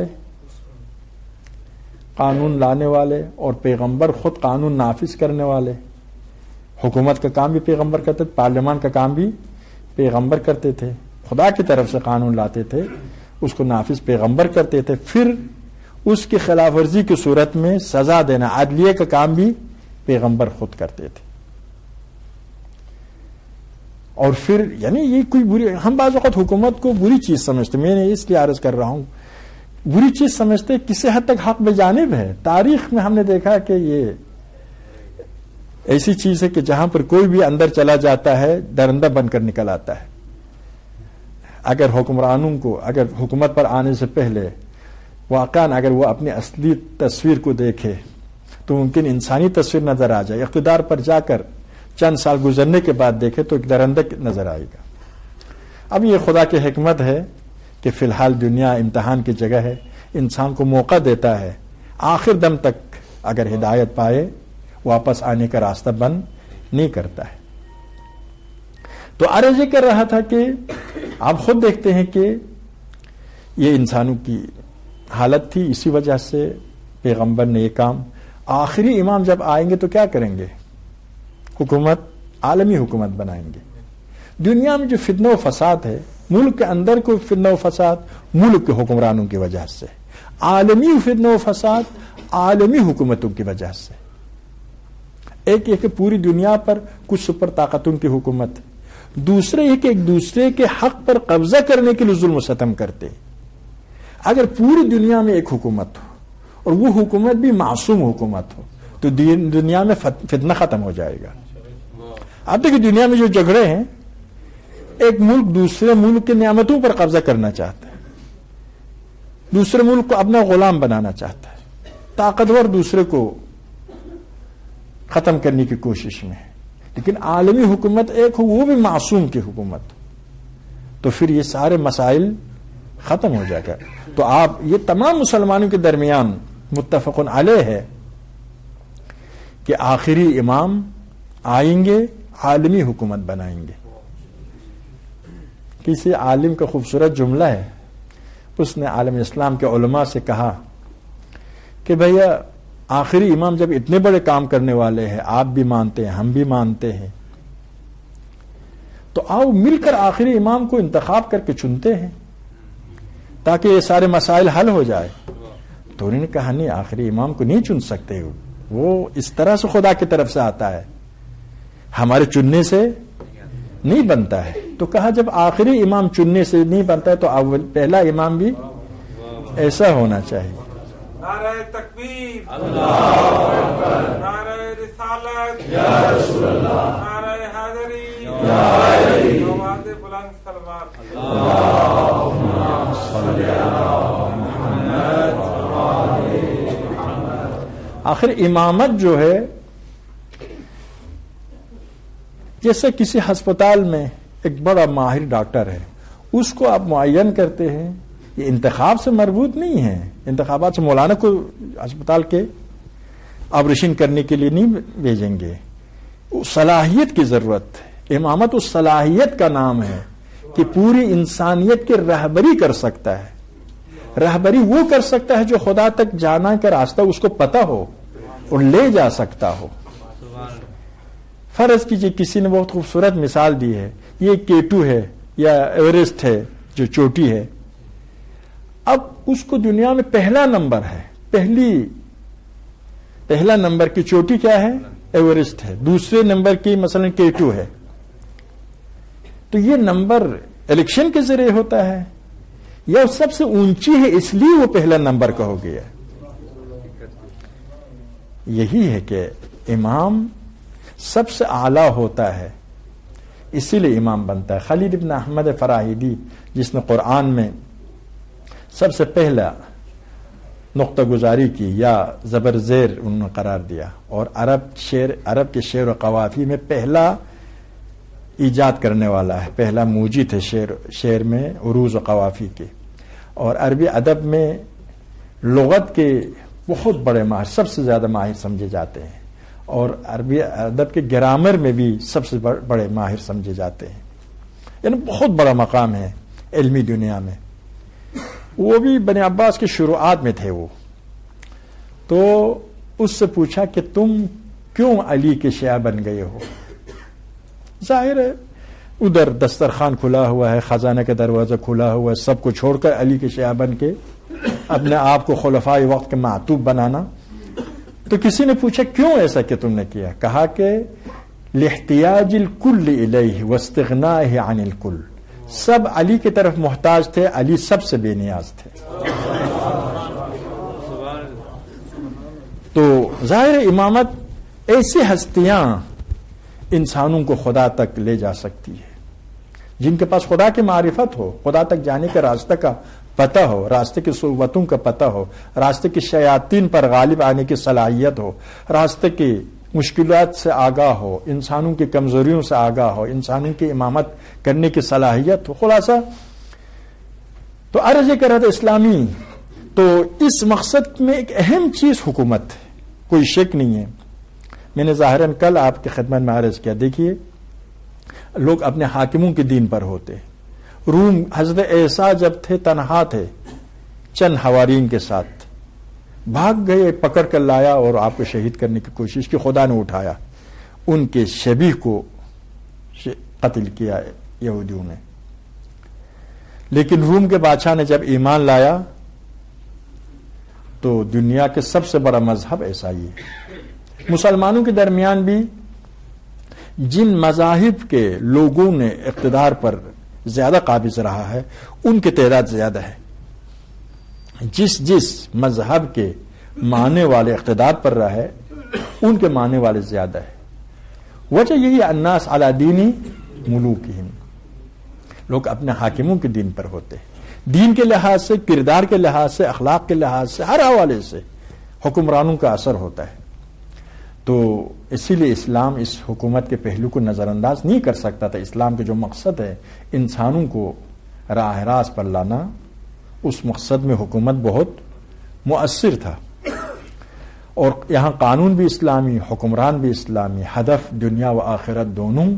Speaker 1: قانون لانے والے اور پیغمبر خود قانون نافذ کرنے والے. حکومت کا کام بھی پیغمبر کرتے تھے، پارلیمان کا کام بھی پیغمبر کرتے تھے. خدا کی طرف سے قانون لاتے تھے، اس کو نافذ پیغمبر کرتے تھے. پھر اس کی خلاف ورزی کی صورت میں سزا دینا، عدلیہ کا کام بھی پیغمبر خود کرتے تھے. اور پھر یعنی یہ کوئی بری، ہم بعض اوقات حکومت کو بری چیز سمجھتے، میں نے اس لیے عرض کر رہا ہوں بری چیز سمجھتے، کسی حد تک حق بجانب ہے. تاریخ میں ہم نے دیکھا کہ یہ ایسی چیز ہے کہ جہاں پر کوئی بھی اندر چلا جاتا ہے درندہ بن کر نکل آتا ہے. اگر حکمرانوں کو، اگر حکومت پر آنے سے پہلے واقعاً اگر وہ اپنی اصلی تصویر کو دیکھے تو ممکن انسانی تصویر نظر آ جائے. اقتدار پر جا کر چند سال گزرنے کے بعد دیکھے تو ایک درندہ نظر آئے گا. اب یہ خدا کی حکمت ہے کہ فی الحال دنیا امتحان کی جگہ ہے، انسان کو موقع دیتا ہے، آخر دم تک اگر ہدایت پائے واپس آنے کا راستہ بند نہیں کرتا ہے. تو عرض یہ کر رہا تھا کہ آپ خود دیکھتے ہیں کہ یہ انسانوں کی حالت تھی، اسی وجہ سے پیغمبر نے یہ کام. آخری امام جب آئیں گے تو کیا کریں گے؟ حکومت، عالمی حکومت بنائیں گے. دنیا میں جو فتنہ و فساد ہے، ملک کے اندر کوئی فتنہ و فساد ملک کے حکمرانوں کی وجہ سے، عالمی فتنہ و فساد عالمی حکومتوں کی وجہ سے. ایک یہ کہ پوری دنیا پر کچھ سپر طاقتوں کی حکومت، دوسرے یہ کہ ایک دوسرے کے حق پر قبضہ کرنے کے لیے ظلم و ستم کرتے. اگر پوری دنیا میں ایک حکومت ہو اور وہ حکومت بھی معصوم حکومت ہو تو دنیا میں فتنہ ختم ہو جائے گا. اب دیکھیں دنیا میں جو جھگڑے ہیں، ایک ملک دوسرے ملک کے نعمتوں پر قبضہ کرنا چاہتا ہے، دوسرے ملک کو اپنا غلام بنانا چاہتا ہے، طاقتور دوسرے کو ختم کرنے کی کوشش میں ہے، لیکن عالمی حکومت ایک ہو، وہ بھی معصوم کی حکومت، تو پھر یہ سارے مسائل ختم ہو جائے گا۔ تو آپ یہ تمام مسلمانوں کے درمیان متفق علیہ ہے کہ آخری امام آئیں گے، عالمی حکومت بنائیں گے۔ کسی عالم کا خوبصورت جملہ ہے، اس نے عالم اسلام کے علماء سے کہا کہ بھیا آخری امام جب اتنے بڑے کام کرنے والے ہیں، آپ بھی مانتے ہیں، ہم بھی مانتے ہیں، تو آؤ مل کر آخری امام کو انتخاب کر کے چنتے ہیں تاکہ یہ سارے مسائل حل ہو جائے۔ تو انہوں نے کہا نہیں، آخری امام کو نہیں چن سکتے، وہ اس طرح سے خدا کی طرف سے آتا ہے، ہمارے چننے سے نہیں بنتا ہے۔ تو کہا جب آخری امام چننے سے نہیں بنتا ہے تو اول پہلا امام بھی ایسا ہونا چاہیے۔
Speaker 2: نعرہ تکبیر، اللہ اکبر، نعرہ رسالت، یا رسول اللہ، نعرہ حیدری، یا حیدری، آواز بلند سلوات، اللہم صل علی محمد۔
Speaker 1: آخر امامت جو ہے، جیسے کسی ہسپتال میں ایک بڑا ماہر ڈاکٹر ہے، اس کو آپ معین کرتے ہیں، یہ انتخاب سے مربوط نہیں ہے، انتخابات سے مولانا کو ہسپتال کے آپریشن کرنے کے لیے نہیں بھیجیں گے، صلاحیت کی ضرورت ہے۔ امامت اس صلاحیت کا نام ہے کہ پوری انسانیت کی رہبری کر سکتا ہے۔ رہبری وہ کر سکتا ہے جو خدا تک جانا کا راستہ اس کو پتہ ہو اور لے جا سکتا ہو۔ فرض کیجئے کسی نے بہت خوبصورت مثال دی ہے، یہ کیٹو ہے یا ایوریسٹ ہے جو چوٹی ہے، اب اس کو دنیا میں پہلا نمبر ہے، پہلی پہلا نمبر کی چوٹی کیا ہے؟ ایوریسٹ ہے، دوسرے نمبر کی مثلا کیٹو ہے، تو یہ نمبر الیکشن کے ذریعے ہوتا ہے یا سب سے اونچی ہے اس لیے وہ پہلا نمبر کا ہو گیا؟ یہی ہے کہ امام سب سے اعلیٰ ہوتا ہے، اسی لیے امام بنتا ہے۔ خلیل ابن احمد فراہیدی، جس نے قرآن میں سب سے پہلا نقطہ گزاری کی یا زبر زیر انہوں نے قرار دیا، اور عرب شعر عرب کے شعر و قوافی میں پہلا ایجاد کرنے والا ہے، پہلا موجد ہے شعر شعر میں عروض و قوافی کے، اور عربی ادب میں لغت کے بہت بڑے ماہر، سب سے زیادہ ماہر سمجھے جاتے ہیں، اور عربی ادب کے گرامر میں بھی سب سے بڑے ماہر سمجھے جاتے ہیں، یعنی بہت بڑا مقام ہے علمی دنیا میں۔ وہ بھی بنی عباس کے شروعات میں تھے وہ، تو اس سے پوچھا کہ تم کیوں علی کے شیعہ بن گئے ہو؟ ظاہر ہے ادھر دسترخوان کھلا ہوا ہے، خزانہ کا دروازہ کھلا ہوا ہے، سب کو چھوڑ کر علی کے شیعہ بن کے اپنے آپ کو خلفائے وقت کے معطوف بنانا۔ تو کسی نے پوچھا کیوں ایسا کہ تم نے کیا؟ کہا کہ لاحتیاج الکل الیہ واستغنائہ عن الکل، سب علی کی طرف محتاج تھے، علی سب سے بے نیاز تھے۔ تو ظاہر امامت ایسی ہستیاں انسانوں کو خدا تک لے جا سکتی ہے جن کے پاس خدا کی معرفت ہو، خدا تک جانے کے راستہ کا پتہ ہو، راستے کی صعوبتوں کا پتہ ہو، راستے کی شیاطین پر غالب آنے کی صلاحیت ہو، راستے کی مشکلات سے آگاہ ہو، انسانوں کی کمزوریوں سے آگاہ ہو، انسانوں کی امامت کرنے کی صلاحیت ہو۔ خلاصہ تو عرض کرت اسلامی، تو اس مقصد میں ایک اہم چیز حکومت ہے، کوئی شک نہیں ہے۔ میں نے ظاہراً کل آپ کی خدمت میں عرض کیا، دیکھیے لوگ اپنے حاکموں کے دین پر ہوتے، روم حضرت عیسیٰ جب تھے تنہا تھے چند حوارین کے ساتھ، بھاگ گئے، پکڑ کر لایا اور آپ کو شہید کرنے کی کوشش کی، خدا نے اٹھایا، ان کے شبیہ کو قتل کیا یہودیوں نے۔ لیکن روم کے بادشاہ نے جب ایمان لایا تو دنیا کے سب سے بڑا مذہب عیسائی ہے۔ مسلمانوں کے درمیان بھی جن مذاہب کے لوگوں نے اقتدار پر زیادہ قابض رہا ہے ان کی تعداد زیادہ ہے، جس جس مذہب کے ماننے والے اقتدار پر رہے ان کے ماننے والے زیادہ ہے۔ وجہ یہی الناس علی دین ملوکہم، لوگ اپنے حاکموں کے دین پر ہوتے ہیں، دین کے لحاظ سے، کردار کے لحاظ سے، اخلاق کے لحاظ سے، ہر حوالے سے حکمرانوں کا اثر ہوتا ہے۔ تو اسی لیے اسلام اس حکومت کے پہلو کو نظر انداز نہیں کر سکتا تھا. اسلام کا جو مقصد ہے انسانوں کو راہ راست پر لانا، اس مقصد میں حکومت بہت مؤثر تھا. اور یہاں قانون بھی اسلامی، حکمران بھی اسلامی، ہدف دنیا و آخرت دونوں،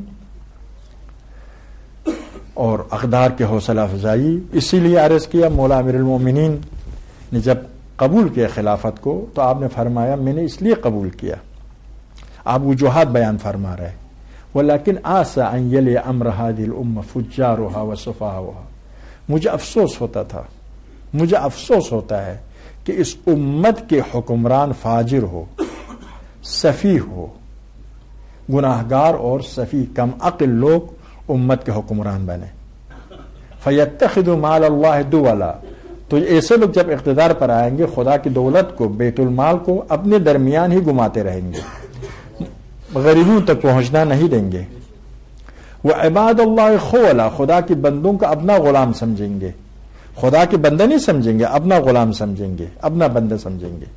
Speaker 1: اور اقدار کے حوصلہ افزائی. اسی لیے عرض کیا مولا امیر المومنین نے جب قبول کیا خلافت کو تو آپ نے فرمایا میں نے اس لیے قبول کیا. آپ وجوہات بیان فرما رہے وَلَكِنْ آسَى أَنْ يَلِيَ أَمْرَ هَذِهِ الْأُمَّةِ فُجَّارُهَا وَسُفَهَاؤُهَا. مجھے افسوس ہوتا تھا مجھے افسوس ہوتا ہے کہ اس امت کے حکمران فاجر ہو، سفیہ ہو، گناہگار اور سفیہ کم عقل لوگ امت کے حکمران بنے. فَيَتَّخِذُ مَالَ اللَّهِ دُوَلًا. تو ایسے لوگ جب اقتدار پر آئیں گے خدا کی دولت کو، بیت المال کو اپنے درمیان ہی گماتے رہیں گے، غریبوں تک پہنچنا نہیں دیں گے. وَعِبَادَ اللَّهِ خُوَلًا. خدا کے بندوں کو اپنا غلام سمجھیں گے، خدا کے بندے نہیں سمجھیں گے، اپنا غلام سمجھیں گے، اپنا بندہ سمجھیں گے.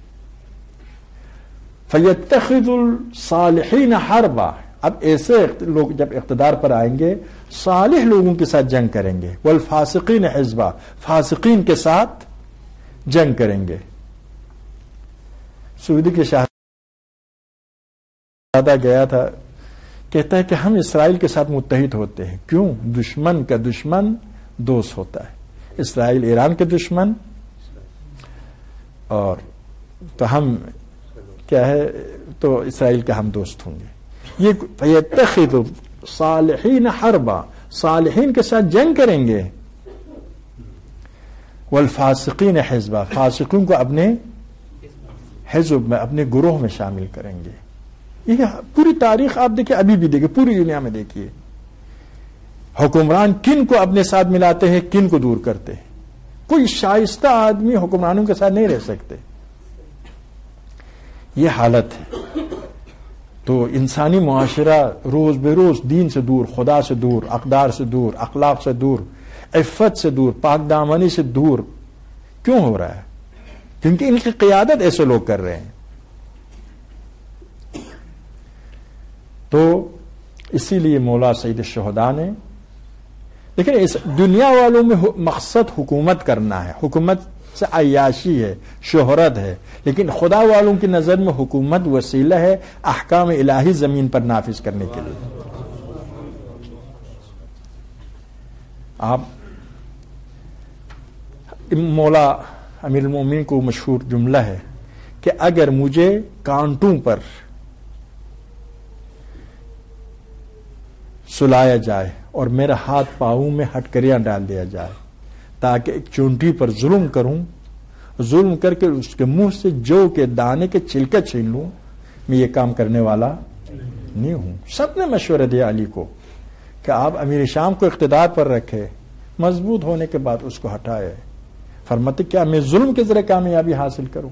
Speaker 1: فَيَتَّخِذُ الصَّالِحِينَ حَرْبًا. اب ایسے لوگ جب اقتدار پر آئیں گے صالح لوگوں کے ساتھ جنگ کریں گے. والفاسقین حزبا. فاسقین کے ساتھ جنگ کریں گے. سعودی کے شہزادہ گیا تھا، کہتا ہے کہ ہم اسرائیل کے ساتھ متحد ہوتے ہیں. کیوں؟ دشمن کا دشمن دوست ہوتا ہے. اسرائیل ایران کے دشمن، اور تو ہم کیا ہے تو اسرائیل کا ہم دوست ہوں گے. یہ فَيَتَّخِذُ صالحین حربا. صالحین کے ساتھ جنگ کریں گے. والفاسقین حزبا. فاسقوں کو اپنے حزب میں، اپنے گروہ میں شامل کریں گے. یہ پوری تاریخ آپ دیکھیں، ابھی بھی دیکھیں، پوری دنیا میں دیکھیے حکمران کن کو اپنے ساتھ ملاتے ہیں، کن کو دور کرتے ہیں. کوئی شائستہ آدمی حکمرانوں کے ساتھ نہیں رہ سکتے. یہ حالت ہے. تو انسانی معاشرہ روز بے روز دین سے دور، خدا سے دور، اقدار سے دور، اخلاق سے دور، عفت سے دور، پاک دامنی سے دور کیوں ہو رہا ہے؟ کیونکہ ان کی قیادت ایسے لوگ کر رہے ہیں. تو اسی لیے مولا سید الشہداء نے، لیکن اس دنیا والوں میں مقصد حکومت کرنا ہے، حکومت سے عیاشی ہے، شہرت ہے، لیکن خدا والوں کی نظر میں حکومت وسیلہ ہے احکام الہی زمین پر نافذ کرنے کے لیے. آپ مولا امیر المومنین کو مشہور جملہ ہے کہ اگر مجھے کانٹوں پر سلایا جائے اور میرا ہاتھ پاؤں میں ہٹکریاں ڈال دیا جائے تاکہ ایک چونٹی پر ظلم کروں، ظلم کر کے اس کے منہ سے جو کے دانے کے چھلکے چھین لوں، میں یہ کام کرنے والا نہیں ہوں. سب نے مشورہ دیا علی کو کہ آپ امیر شام کو اقتدار پر رکھے، مضبوط ہونے کے بعد اس کو ہٹائے. فرماتے کیا میں ظلم کے ذریعے کامیابی حاصل کروں؟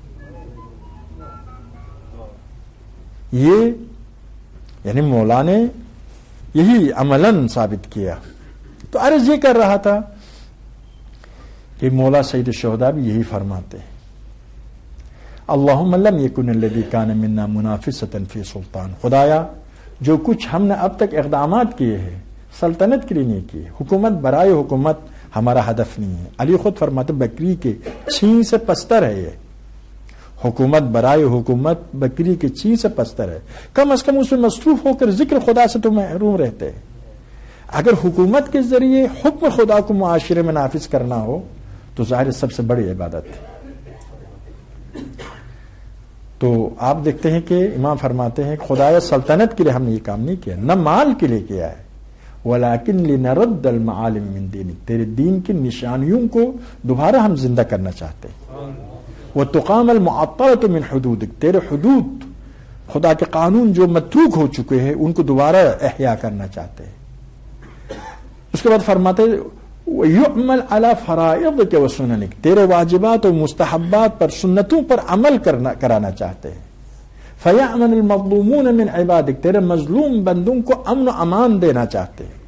Speaker 1: یہ یعنی مولا نے یہی عملاً ثابت کیا. تو عرض یہ کر رہا تھا کہ مولا سید الشہداء بھی یہی فرماتے ہیں، اللہم لم یکن الذی کان منا منافسۃ فی سلطان. خدایا جو کچھ ہم نے اب تک اقدامات کیے ہیں سلطنت کے لیے نہیں کیے، حکومت برائے حکومت ہمارا ہدف نہیں ہے. علی خود فرماتے بکری کے چھین سے پستر ہے یہ حکومت، برائے حکومت بکری کے چھین سے پستر ہے. کم از کم اس میں مصروف ہو کر ذکر خدا سے تو محروم رہتے ہیں. اگر حکومت کے ذریعے حکم خدا کو معاشرے میں نافذ کرنا ہو تو ظاہر سب سے بڑی عبادت ہے. تو آپ دیکھتے ہیں کہ امام فرماتے ہیں خدایا سلطنت کے لیے ہم نے یہ کام نہیں کیا، نہ مال کے لیے کیا ہے، ولیکن لنرد المعالم من دینک، تیرے دین کی نشانیوں کو دوبارہ ہم زندہ کرنا چاہتے ہیں. وتقام المعطلۃ من حدودک، تیرے حدود خدا کے قانون جو متروک ہو چکے ہیں ان کو دوبارہ احیا کرنا چاہتے ہیں. اس کے بعد فرماتے وَيُعْمَلْ عَلَى فَرَائِضِكَ وَسُنَنِكَ، تیرے واجبات اور مستحبات پر، سنتوں پر عمل کرنا کرانا چاہتے ہیں. فَيَأْمَنُ الْمَظْلُومُونَ مِنْ عِبَادِكَ، تیرے مظلوم بندوں کو امن و امان دینا چاہتے ہیں.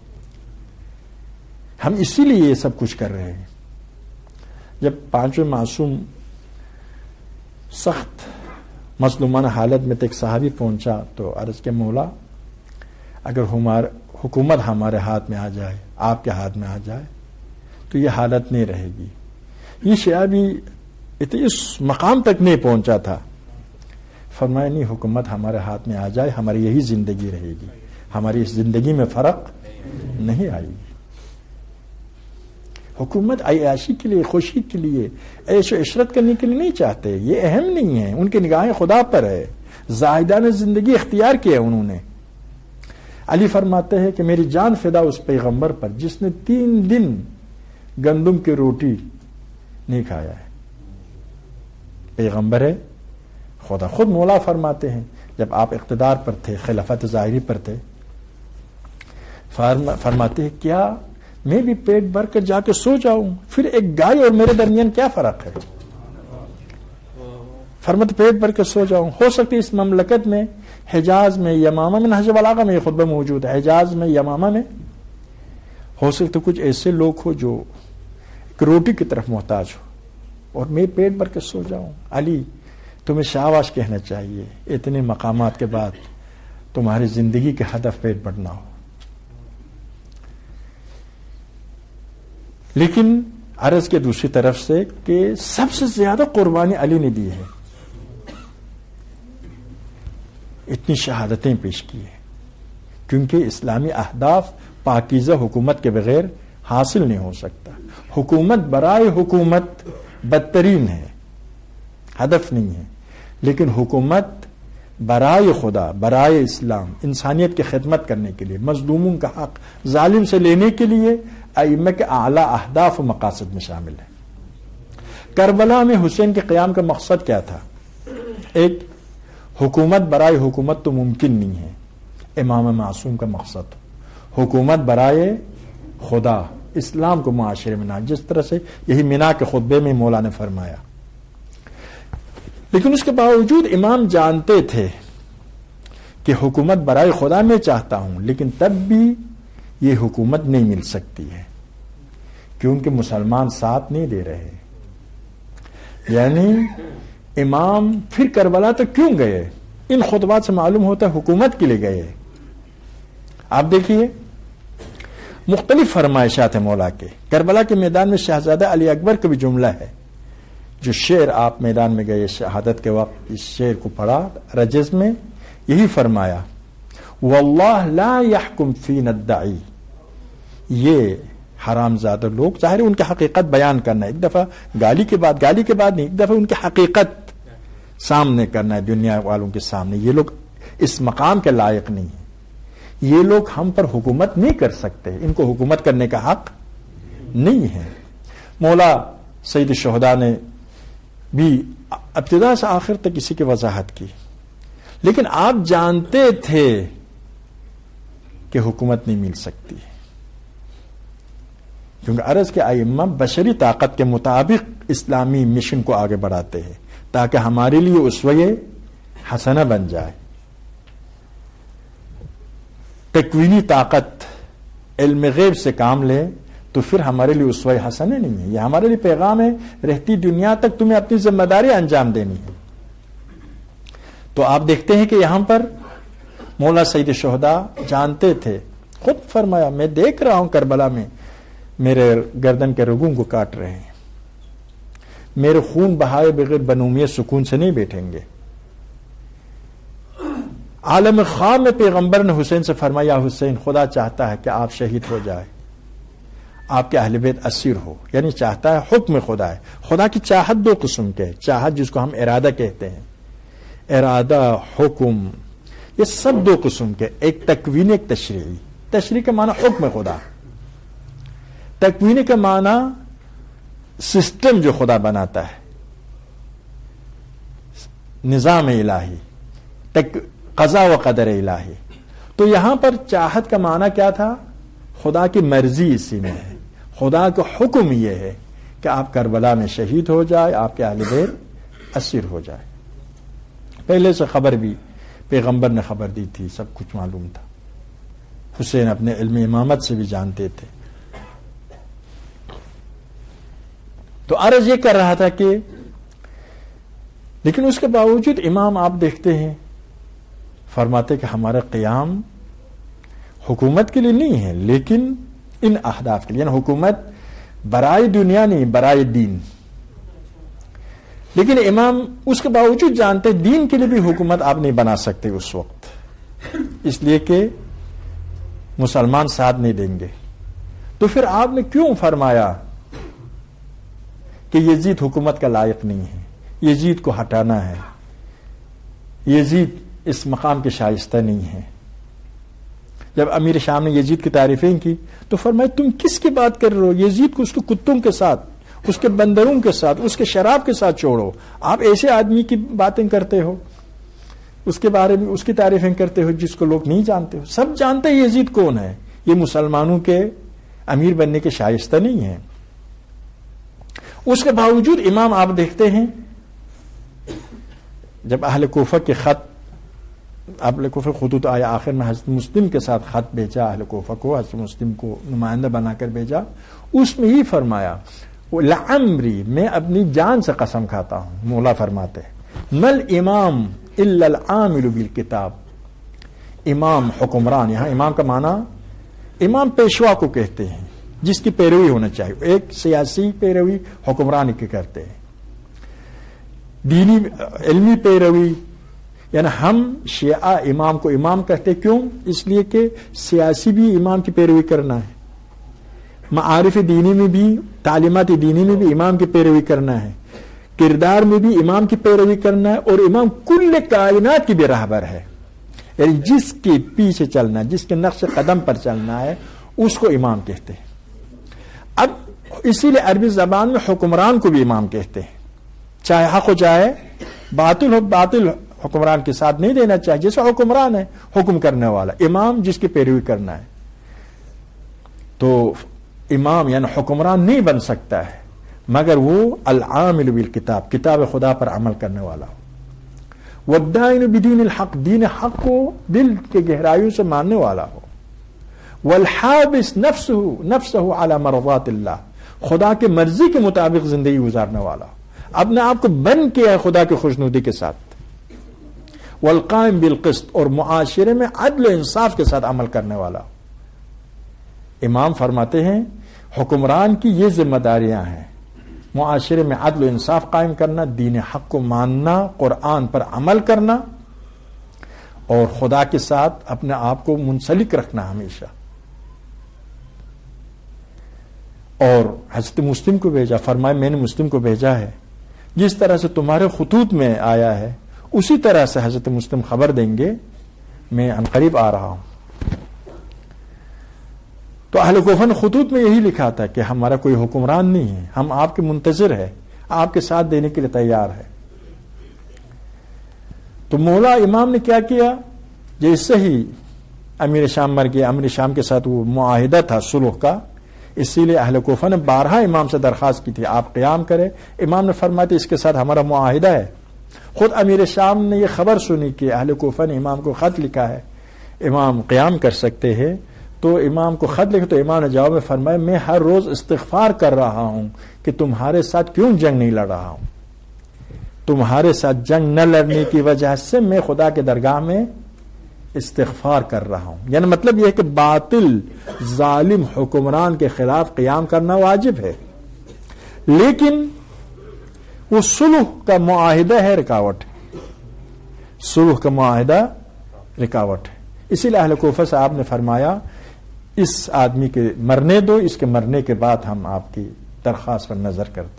Speaker 1: ہم اسی لیے یہ سب کچھ کر رہے ہیں. جب پانچویں معصوم سخت مظلومانہ حالت میں تو ایک صحابی پہنچا تو عرض کے مولا اگر ہمارا حکومت ہمارے ہاتھ میں آ جائے، آپ کے ہاتھ میں آ جائے تو یہ حالت نہیں رہے گی. یہ شیعہ بھی اس مقام تک نہیں پہنچا تھا. فرمایا نہیں، حکومت ہمارے ہاتھ میں آ جائے ہماری یہی زندگی رہے گی، ہماری اس زندگی میں فرق نہیں آئے گی. حکومت عیاشی کے لیے، خوشی کے لیے، عیش و عشرت کرنے کے لیے نہیں چاہتے، یہ اہم نہیں ہے. ان کی نگاہیں خدا پر ہے، زاہدانہ زندگی اختیار کی ہے انہوں نے. علی فرماتے ہیں کہ میری جان فدا اس پیغمبر پر جس نے تین دن گندم کی روٹی نہیں کھایا ہے. پیغمبر ہے خدا. خود مولا فرماتے ہیں جب آپ اقتدار پر تھے، خلافت ظاہری پر تھے، فرماتے ہیں کیا میں بھی پیٹ بھر کر جا کے سو جاؤں، پھر ایک گائے اور میرے درمیان کیا فرق ہے. فرماتے پیٹ بھر کے سو جاؤں. ہو سکتی اس مملکت میں، حجاز میں، یمامہ میں، نہج البلاغہ میں یہ خطبہ موجود ہے، حجاز میں، یمامہ میں ہو سکتے کچھ ایسے لوگ ہو جو ایک روٹی کی طرف محتاج ہو اور میں پیٹ بھر کے سو جاؤں. علی تمہیں شاباش کہنا چاہیے، اتنے مقامات کے بعد تمہاری زندگی کے ہدف پیٹ بھرنا ہو. لیکن عرض کے دوسری طرف سے کہ سب سے زیادہ قربانی علی نے دی ہے. اتنی شہادتیں پیش کی ہیں کیونکہ اسلامی اہداف پاکیزہ حکومت کے بغیر حاصل نہیں ہو سکتا. حکومت برائے حکومت بدترین ہے، ہدف نہیں ہے، لیکن حکومت برائے خدا، برائے اسلام، انسانیت کی خدمت کرنے کے لیے، مظلوموں کا حق ظالم سے لینے کے لیے ائمہ کے اعلیٰ اہداف و مقاصد میں شامل ہے. کربلا میں حسین کے قیام کا مقصد کیا تھا؟ ایک، حکومت برائے حکومت تو ممکن نہیں ہے، امام معصوم کا مقصد حکومت برائے خدا، اسلام کو معاشرے میں نہ، جس طرح سے یہی مینا کے خطبے میں مولا نے فرمایا. لیکن اس کے باوجود امام جانتے تھے کہ حکومت برائے خدا میں چاہتا ہوں، لیکن تب بھی یہ حکومت نہیں مل سکتی ہے کیونکہ مسلمان ساتھ نہیں دے رہے. یعنی امام پھر کربلا تک کیوں گئے؟ ان خطبات سے معلوم ہوتا ہے حکومت کے لیے گئے. آپ دیکھیے مختلف فرمائشات ہیں مولا کے. کربلا کے میدان میں شہزادہ علی اکبر کا بھی جملہ ہے، جو شعر آپ میدان میں گئے شہادت کے وقت اس شعر کو پڑھا رجز میں، یہی فرمایا واللہ لا يحکم فینا الدعی. یہ حرام زادہ لوگ، ظاہر ان کی حقیقت بیان کرنا، ایک دفعہ گالی کے بعد گالی کے بعد نہیں، ایک دفعہ ان کی حقیقت سامنے کرنا ہے دنیا والوں کے سامنے. یہ لوگ اس مقام کے لائق نہیں ہیں، یہ لوگ ہم پر حکومت نہیں کر سکتے، ان کو حکومت کرنے کا حق نہیں ہے. مولا سید الشہداء نے بھی ابتدا سے آخر تک اسی کی وضاحت کی. لیکن آپ جانتے تھے کہ حکومت نہیں مل سکتی کیونکہ عرض کے ائمہ بشری طاقت کے مطابق اسلامی مشن کو آگے بڑھاتے ہیں تاکہ ہمارے لیے اسوہ حسنہ بن جائے. تکوینی طاقت علم غیب سے کام لے تو پھر ہمارے لیے اسوہ حسنہ نہیں ہے. یہ ہمارے لیے پیغام ہے رہتی دنیا تک تمہیں اپنی ذمہ داری انجام دینی ہے. تو آپ دیکھتے ہیں کہ یہاں پر مولا سید الشہداء جانتے تھے، خود فرمایا میں دیکھ رہا ہوں کربلا میں میرے گردن کے رگوں کو کاٹ رہے ہیں، میرے خون بہائے بغیر بنو امیہ سکون سے نہیں بیٹھیں گے. عالم خام میں پیغمبر نے حسین سے فرمایا حسین خدا چاہتا ہے کہ آپ شہید ہو جائے، آپ کے اہل بیت اسیر ہو. یعنی چاہتا ہے، حکم خدا ہے. خدا کی چاہت دو قسم کے، چاہت جس کو ہم ارادہ کہتے ہیں، ارادہ، حکم، یہ سب دو قسم کے، ایک تکوینی ایک تشریعی. تشریع کا معنی حکم خدا، تکوینی کا معنی سسٹم جو خدا بناتا ہے، نظام الہی، تک قضاء و قدر الہی. تو یہاں پر چاہت کا معنی کیا تھا؟ خدا کی مرضی اسی میں ہے، خدا کا حکم یہ ہے کہ آپ کربلا میں شہید ہو جائے، آپ کے اہل بیت اسیر ہو جائے. پہلے سے خبر بھی پیغمبر نے خبر دی تھی، سب کچھ معلوم تھا. حسین اپنے علم امامت سے بھی جانتے تھے. تو عرض یہ کر رہا تھا کہ لیکن اس کے باوجود امام آپ دیکھتے ہیں فرماتے کہ ہمارا قیام حکومت کے لیے نہیں ہے لیکن ان اہداف کے لیے، یعنی حکومت برائے دنیا نہیں، برائے دین. لیکن امام اس کے باوجود جانتے دین کے لیے بھی حکومت آپ نہیں بنا سکتے اس وقت، اس لیے کہ مسلمان ساتھ نہیں دیں گے. تو پھر آپ نے کیوں فرمایا کہ یزید حکومت کا لائق نہیں ہے، یزید کو ہٹانا ہے، یزید اس مقام کے شائستہ نہیں ہے؟ جب امیر شام نے یزید کی تعریفیں کی تو فرمایا تم کس کی بات کر رہے ہو؟ یزید کو اس کے کتوں کے ساتھ، اس کے بندروں کے ساتھ، اس کے شراب کے ساتھ چھوڑو. آپ ایسے آدمی کی باتیں کرتے ہو، اس کے بارے میں اس کی تعریفیں کرتے ہو جس کو لوگ نہیں جانتے ہو. سب جانتے ہیں یزید کون ہے، یہ مسلمانوں کے امیر بننے کے شائستہ نہیں ہے. اس کے باوجود امام آپ دیکھتے ہیں جب اہل کوفہ کے خط، اہل کوفہ خطوط آیا آخر میں حضرت مسلم کے ساتھ خط بھیجا اہل کوفہ کو، حضرت مسلم کو نمائندہ بنا کر بھیجا. اس میں ہی فرمایا لعمری، میں اپنی جان سے قسم کھاتا ہوں، مولا فرماتے ہیں مل امام الا العامل بالکتاب. امام حکمران، یہاں امام کا معنی امام پیشوا کو کہتے ہیں جس کی پیروی ہونا چاہیے. ایک سیاسی پیروی حکمران کی کرتے ہیں، دینی علمی پیروی، یعنی ہم شیعہ امام کو امام کہتے کیوں؟ اس لیے کہ سیاسی بھی امام کی پیروی کرنا ہے، معارف دینی میں بھی، تعلیمات دینی میں بھی امام کی پیروی کرنا ہے، کردار میں بھی امام کی پیروی کرنا ہے، اور امام کل کائنات کی بھی راہبر ہے. یعنی جس کے پیچھے چلنا ہے، جس کے نقش قدم پر چلنا ہے، اس کو امام کہتے ہیں. اب اسی لیے عربی زبان میں حکمران کو بھی امام کہتے ہیں، چاہے حق ہو چاہے باطل ہو. باطل حکمران کے ساتھ نہیں دینا چاہیے، جیسے حکمران ہے حکم کرنے والا، امام جس کی پیروی کرنا ہے. تو امام یعنی حکمران نہیں بن سکتا ہے مگر وہ العامل بالکتاب، کتاب خدا پر عمل کرنے والا ہو. والدائن بدین الحق، دین حق کو دل کے گہرائیوں سے ماننے والا ہو. والحابس نفسہ نفسہ علی مرضات اللہ، خدا کے مرضی کے مطابق زندگی گزارنے والا ہو، اپنے آپ کو بند کیا ہے خدا کی خوشنودی کے ساتھ. والقائم بالقسط، اور معاشرے میں عدل و انصاف کے ساتھ عمل کرنے والا ہو. امام فرماتے ہیں حکمران کی یہ ذمہ داریاں ہیں، معاشرے میں عدل و انصاف قائم کرنا، دین حق کو ماننا، قرآن پر عمل کرنا، اور خدا کے ساتھ اپنے آپ کو منسلک رکھنا ہمیشہ. اور حضرت مسلم کو بھیجا، فرمایا میں نے مسلم کو بھیجا ہے جس طرح سے تمہارے خطوط میں آیا ہے اسی طرح سے حضرت مسلم خبر دیں گے میں عنقریب آ رہا ہوں. تو اہل کوفہ نے خطوط میں یہی لکھا تھا کہ ہمارا کوئی حکمران نہیں ہے، ہم آپ کے منتظر ہیں، آپ کے ساتھ دینے کے لیے تیار ہے. تو مولا امام نے کیا کیا؟ جیسے ہی امیر شام مر گیا، امیر شام کے ساتھ وہ معاہدہ تھا صلح کا، اسی لیے اہل کوفہ نے بارہا امام سے درخواست کی تھی آپ قیام کریں. امام نے فرمایا تھا اس کے ساتھ ہمارا معاہدہ ہے. خود امیر شام نے یہ خبر سنی کہ اہل کوفہ نے امام کو خط لکھا ہے، امام قیام کر سکتے ہیں. تو امام کو خط لکھا تو امام نے جواب میں فرمایا میں ہر روز استغفار کر رہا ہوں کہ تمہارے ساتھ کیوں جنگ نہیں لڑ رہا ہوں. تمہارے ساتھ جنگ نہ لڑنے کی وجہ سے میں خدا کے درگاہ میں استغفار کر رہا ہوں. یعنی مطلب یہ ہے کہ باطل ظالم حکمران کے خلاف قیام کرنا واجب ہے، لیکن وہ صلح کا معاہدہ ہے رکاوٹ، صلح کا معاہدہ رکاوٹ ہے. اسی لیے اہل کوفہ سے آپ نے فرمایا اس آدمی کے مرنے دو، اس کے مرنے کے بعد ہم آپ کی درخواست پر نظر کرتے.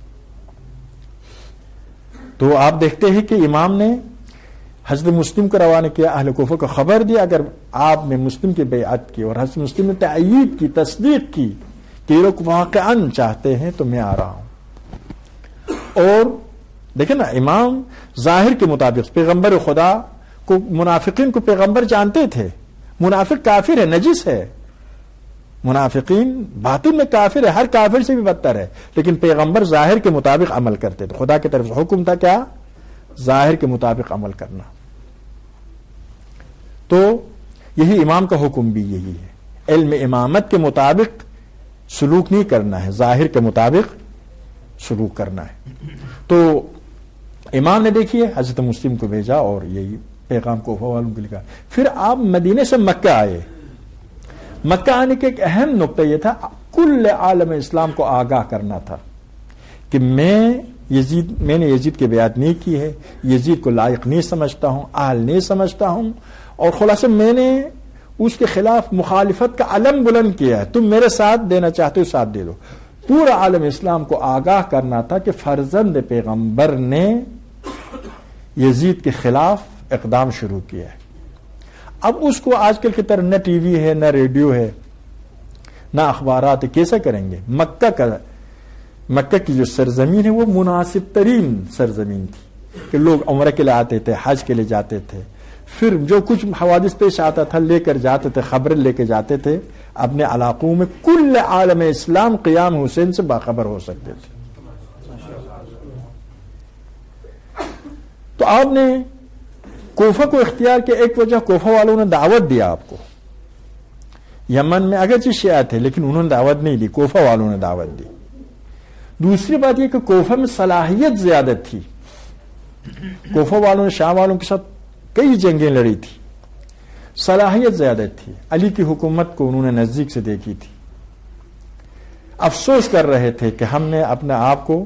Speaker 1: تو آپ دیکھتے ہیں کہ امام نے حضرت مسلم کو روانہ کیا، اہل کوفہ کو خبر دیا اگر آپ نے مسلم کی بیعت کی اور حضرت مسلم نے تائید کی، تصدیق کی کہ یہ لوگ واقعاً چاہتے ہیں تو میں آ رہا ہوں. اور دیکھیں نا امام ظاہر کے مطابق پیغمبر خدا کو، منافقین کو پیغمبر جانتے تھے. منافق کافر ہے، نجس ہے، منافقین باطن میں کافر ہے، ہر کافر سے بھی بدتر ہے، لیکن پیغمبر ظاہر کے مطابق عمل کرتے تھے. خدا کی طرف سے حکم تھا کیا؟ ظاہر کے مطابق عمل کرنا. تو یہی امام کا حکم بھی یہی ہے، علم امامت کے مطابق سلوک نہیں کرنا ہے، ظاہر کے مطابق سلوک کرنا ہے. تو امام نے دیکھیے حضرت مسلم کو بھیجا اور یہی پیغام کوفہ والوں کو لکھا. پھر آپ مدینے سے مکہ آئے. مکہ آنے کے ایک اہم نقطہ یہ تھا کل عالم اسلام کو آگاہ کرنا تھا کہ میں یزید میں نے یزید کی بیعت نہیں کی ہے, یزید کو لائق نہیں سمجھتا ہوں, اہل نہیں سمجھتا ہوں, اور خلاصہ میں نے اس کے خلاف مخالفت کا علم بلند کیا ہے, تم میرے ساتھ دینا چاہتے ہو ساتھ دے دو. پورا عالم اسلام کو آگاہ کرنا تھا کہ فرزند پیغمبر نے یزید کے خلاف اقدام شروع کیا ہے. اب اس کو آج کل کی طرح نہ ٹی وی ہے, نہ ریڈیو ہے, نہ اخبارات ہے, کیسے کریں گے؟ مکہ کا مکہ کی جو سرزمین ہے وہ مناسب ترین سرزمین تھی کہ لوگ عمرہ کے لیے آتے تھے, حج کے لیے جاتے تھے, پھر جو کچھ حوادث پیش آتا تھا لے کر جاتے تھے, خبریں لے کے جاتے تھے اپنے علاقوں میں. کل عالم اسلام قیام حسین سے باخبر ہو سکتے تھے. تو آپ نے کوفہ کو اختیار کیا. ایک وجہ کوفہ والوں نے دعوت دیا آپ کو. یمن میں اگرچہ شیعہ تھے لیکن انہوں نے دعوت نہیں دی, کوفہ والوں نے دعوت دی. دوسری بات یہ کہ کوفہ میں صلاحیت زیادہ تھی. کوفہ والوں نے شام والوں کے ساتھ کئی جنگیں لڑی تھی, صلاحیت زیادہ تھی. علی کی حکومت کو انہوں نے نزدیک سے دیکھی تھی. افسوس کر رہے تھے کہ ہم نے اپنے آپ کو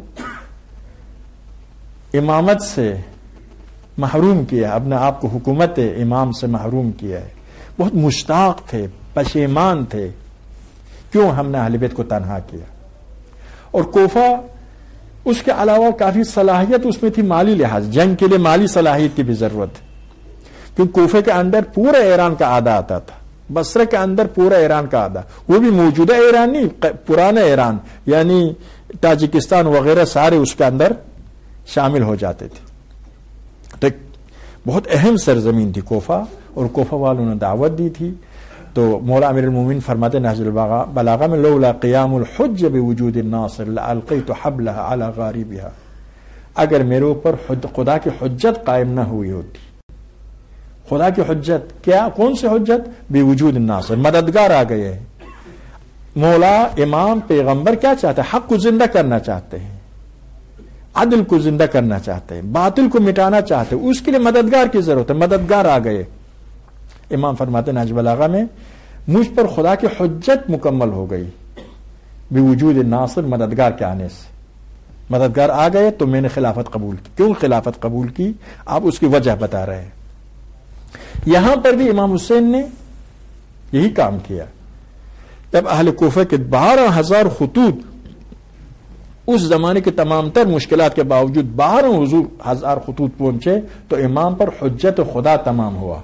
Speaker 1: امامت سے محروم کیا, اپنے آپ کو حکومت امام سے محروم کیا ہے. بہت مشتاق تھے, پشیمان تھے کیوں ہم نے اہل بیت کو تنہا کیا. اور کوفہ اس کے علاوہ کافی صلاحیت اس میں تھی مالی لحاظ, جنگ کے لیے مالی صلاحیت کی بھی ضرورت ہے کیونکہ کوفے کے اندر پورا ایران کا آدھا آتا تھا, بصرہ کے اندر پورا ایران کا آدھا, وہ بھی موجودہ ایران نہیں, پرانا ایران یعنی تاجکستان وغیرہ سارے اس کے اندر شامل ہو جاتے تھے. تو بہت اہم سرزمین تھی کوفہ, اور کوفہ والوں نے دعوت دی تھی. تو مولا امیر المومنین فرماتے نہج البلاغہ میں لولا قیام الحج بوجود الناصر لالقیت حبلها علی غاریبها, اگر میرے اوپر خدا کی حجت قائم نہ ہوئی ہوتی. خدا کی حجت کیا, کون سی حجت؟ بوجود الناصر, مددگار آ گئے ہیں. مولا امام پیغمبر کیا چاہتے ہیں؟ حق کو زندہ کرنا چاہتے ہیں, عدل کو زندہ کرنا چاہتے ہیں, باطل کو مٹانا چاہتے ہیں. اس کے لیے مددگار کی ضرورت ہے, مددگار آ گئے. امام فرماتے نہج البلاغہ میں مجھ پر خدا کی حجت مکمل ہو گئی بوجود الناصر, مددگار کے آنے سے. مددگار آ گئے تو میں نے خلافت قبول کی. کیوں خلافت قبول کی آپ اس کی وجہ بتا رہے ہیں. یہاں پر بھی امام حسین نے یہی کام کیا. جب اہل کوفہ کے بارہ ہزار خطوط اس زمانے کے تمام تر مشکلات کے باوجود بارہ ہزار خطوط پہنچے تو امام پر حجت خدا تمام ہوا.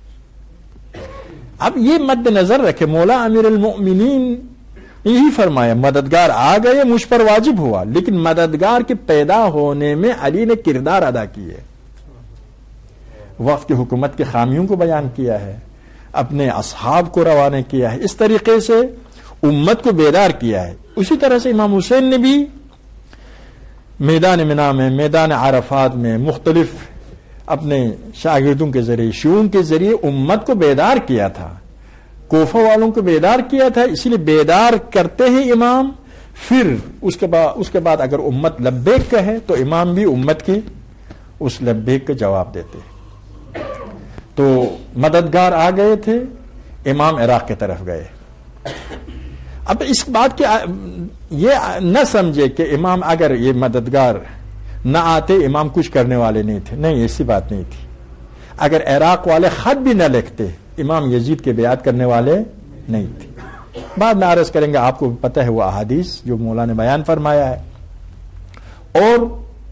Speaker 1: اب یہ مد نظر رکھے مولا امیر المؤمنین یہی فرمایا مددگار آ گئے, مجھ پر واجب ہوا, لیکن مددگار کے پیدا ہونے میں علی نے کردار ادا کیے. وقت کی حکومت کے خامیوں کو بیان کیا ہے, اپنے اصحاب کو روانہ کیا ہے, اس طریقے سے امت کو بیدار کیا ہے. اسی طرح سے امام حسین نے بھی میدان منا میں, میدان عرفات میں مختلف اپنے شاگردوں کے ذریعے, شیوعوں کے ذریعے امت کو بیدار کیا تھا, کوفہ والوں کو بیدار کیا تھا. اسی لیے بیدار کرتے ہیں امام, پھر اس کے بعد اس کے بعد اگر امت لبیک کہے تو امام بھی امت کی اس لبیک کا جواب دیتے. تو مددگار آ گئے تھے, امام عراق کی طرف گئے. اب اس بات کی یہ نہ سمجھے کہ امام اگر یہ مددگار نہ آتے امام کچھ کرنے والے نہیں تھے, نہیں, ایسی بات نہیں تھی. اگر عراق والے خط بھی نہ لکھتے امام یزید کے بیعت کرنے والے نہیں تھے. بعد میں عرض کریں گے, آپ کو پتہ ہے وہ احادیث جو مولا نے بیان فرمایا ہے. اور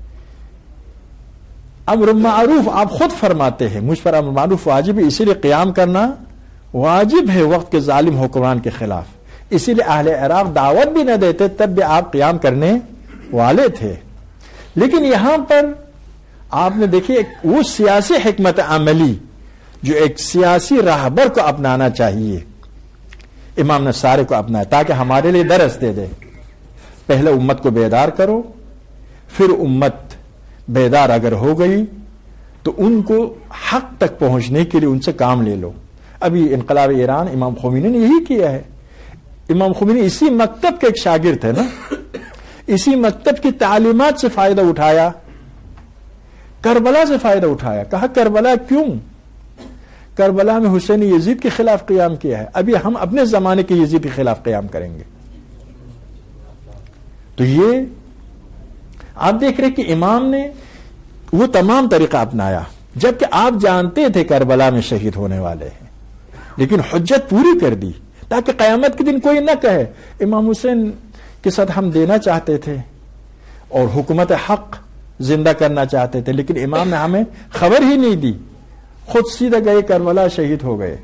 Speaker 1: امر معروف آپ خود فرماتے ہیں مجھ پر امر معروف واجب ہے, اسی لیے قیام کرنا واجب ہے وقت کے ظالم حکمران کے خلاف. اسی لیے اہل عراق دعوت بھی نہ دیتے تب بھی آپ قیام کرنے والے تھے. لیکن یہاں پر آپ نے دیکھی وہ سیاسی حکمت عملی جو ایک سیاسی راہبر کو اپنانا چاہیے, امام نے سارے کو اپنایا تاکہ ہمارے لیے درس دے دے. پہلے امت کو بیدار کرو, پھر امت بیدار اگر ہو گئی تو ان کو حق تک پہنچنے کے لیے ان سے کام لے لو. ابھی انقلاب ایران امام خمینی نے یہی کیا ہے. امام خمینی اسی مکتب کے ایک شاگرد تھے نا, اسی مکتب کی تعلیمات سے فائدہ اٹھایا. کربلا سے فائدہ اٹھایا. کہا کربلا کیوں؟ کربلا میں حسین یزید کے خلاف قیام کیا ہے, ابھی ہم اپنے زمانے کے یزید کے خلاف قیام کریں گے. تو یہ آپ دیکھ رہے کہ امام نے وہ تمام طریقہ اپنایا, جبکہ آپ جانتے تھے کربلا میں شہید ہونے والے ہیں, لیکن حجت پوری کر دی تاکہ قیامت کے دن کوئی نہ کہے امام حسین کے ساتھ ہم دینا چاہتے تھے اور حکومت حق زندہ کرنا چاہتے تھے, لیکن امام نے ہمیں خبر ہی نہیں دی, خود سیدھا گئے کربلا شہید ہو گئے.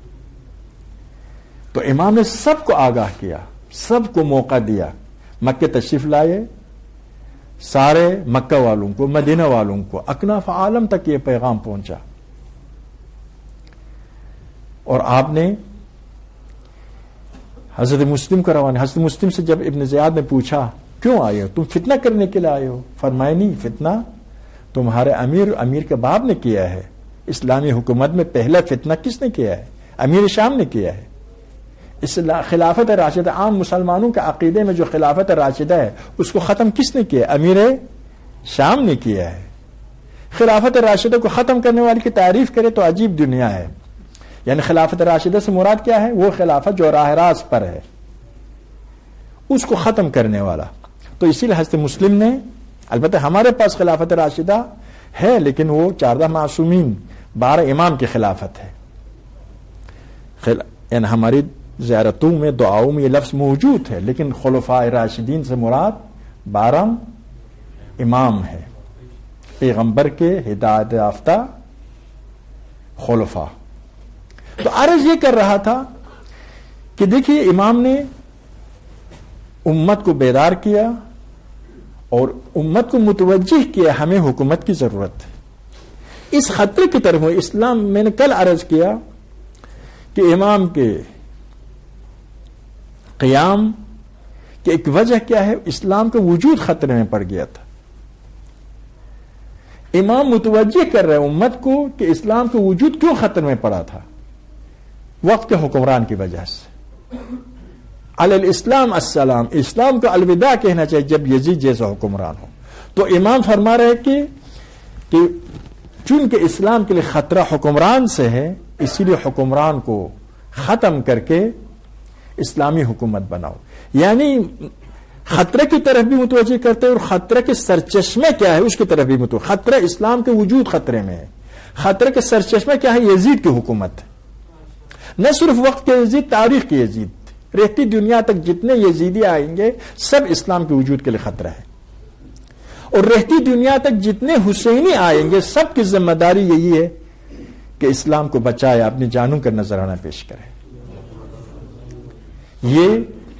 Speaker 1: تو امام نے سب کو آگاہ کیا, سب کو موقع دیا, مکہ تشریف لائے, سارے مکہ والوں کو, مدینہ والوں کو, اکناف عالم تک یہ پیغام پہنچا. اور آپ نے حضرت مسلم کو روانہ, حضرت مسلم سے جب ابن زیاد نے پوچھا کیوں آئے ہو, تم فتنہ کرنے کے لیے آئے ہو؟ فرمائے نہیں, فتنہ تمہارے امیر امیر کے باپ نے کیا ہے. اسلامی حکومت میں پہلا فتنہ کس نے کیا ہے؟ امیر شام نے کیا ہے. اس خلافت راشدہ, عام مسلمانوں کے عقیدے میں جو خلافت راشدہ ہے اس کو ختم کس نے کیا ہے؟ امیر شام نے کیا ہے. خلافت راشدہ کو ختم کرنے والے کی تعریف کرے تو عجیب دنیا ہے. یعنی خلافت راشدہ سے مراد کیا ہے؟ وہ خلافت جو راہ راست پر ہے, اس کو ختم کرنے والا. تو اسی لیے حضرت مسلم نے, البتہ ہمارے پاس خلافت راشدہ ہے لیکن وہ چاردہ معصومین بارہ امام کی خلافت ہے. خل... یعنی ہماری زیارتوں میں دعاؤں میں یہ لفظ موجود ہے, لیکن خلفاء راشدین سے مراد بارہ امام ہے, پیغمبر کے ہدایت یافتہ خلفاء. تو عرض یہ کر رہا تھا کہ دیکھیے امام نے امت کو بیدار کیا اور امت کو متوجہ کیا ہمیں حکومت کی ضرورت ہے. اس خطرے کی طرف اسلام, میں نے کل عرض کیا کہ امام کے قیام کی ایک وجہ کیا ہے, اسلام کا وجود خطرے میں پڑ گیا تھا. امام متوجہ کر رہے امت کو کہ اسلام کا وجود کیوں خطرے میں پڑا تھا, وقت کے حکمران کی وجہ سے. علی الاسلام السلام, اسلام کو الوداع کہنا چاہیے جب یزید جیسا حکمران ہو. تو امام فرما رہے کہ کہ چونکہ اسلام کے لیے خطرہ حکمران سے ہے, اسی لیے حکمران کو ختم کر کے اسلامی حکومت بناؤ. یعنی خطرے کی طرف بھی متوجہ کرتے اور خطرے کے سرچشمے کیا ہے اس کی طرف بھی متوجہ. خطرہ اسلام کے وجود خطرے میں ہے, خطرے کے سرچشمے کیا ہے؟ یزید کی حکومت. نہ صرف وقت کے یزید, تاریخ کے یزید, رہتی دنیا تک جتنے یزیدی آئیں گے سب اسلام کے وجود کے لیے خطرہ ہے. اور رہتی دنیا تک جتنے حسینی آئیں گے سب کی ذمہ داری یہی ہے کہ اسلام کو بچائے, اپنی جانوں کا نذرانہ پیش کرے. یہ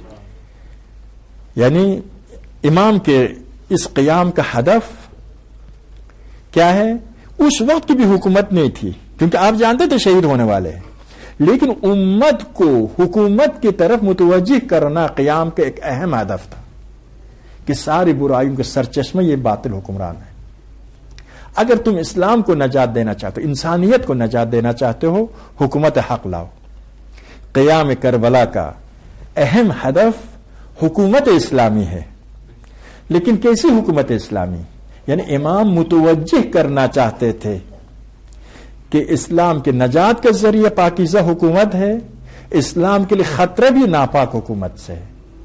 Speaker 1: یعنی امام کے اس قیام کا ہدف کیا ہے؟ اس وقت کی بھی حکومت نہیں تھی, کیونکہ آپ جانتے تھے شہید ہونے والے ہیں, لیکن امت کو حکومت کی طرف متوجہ کرنا قیام کا ایک اہم ہدف تھا کہ ساری برائیوں کے سرچشمہ یہ باطل حکمران ہے. اگر تم اسلام کو نجات دینا چاہتے ہو, انسانیت کو نجات دینا چاہتے ہو, حکومت حق لاؤ. قیام کربلا کا اہم ہدف حکومت اسلامی ہے. لیکن کیسی حکومت اسلامی؟ یعنی امام متوجہ کرنا چاہتے تھے کہ اسلام کے نجات کا ذریعہ پاکیزہ حکومت ہے, اسلام کے لیے خطرہ بھی ناپاک حکومت سے ہے.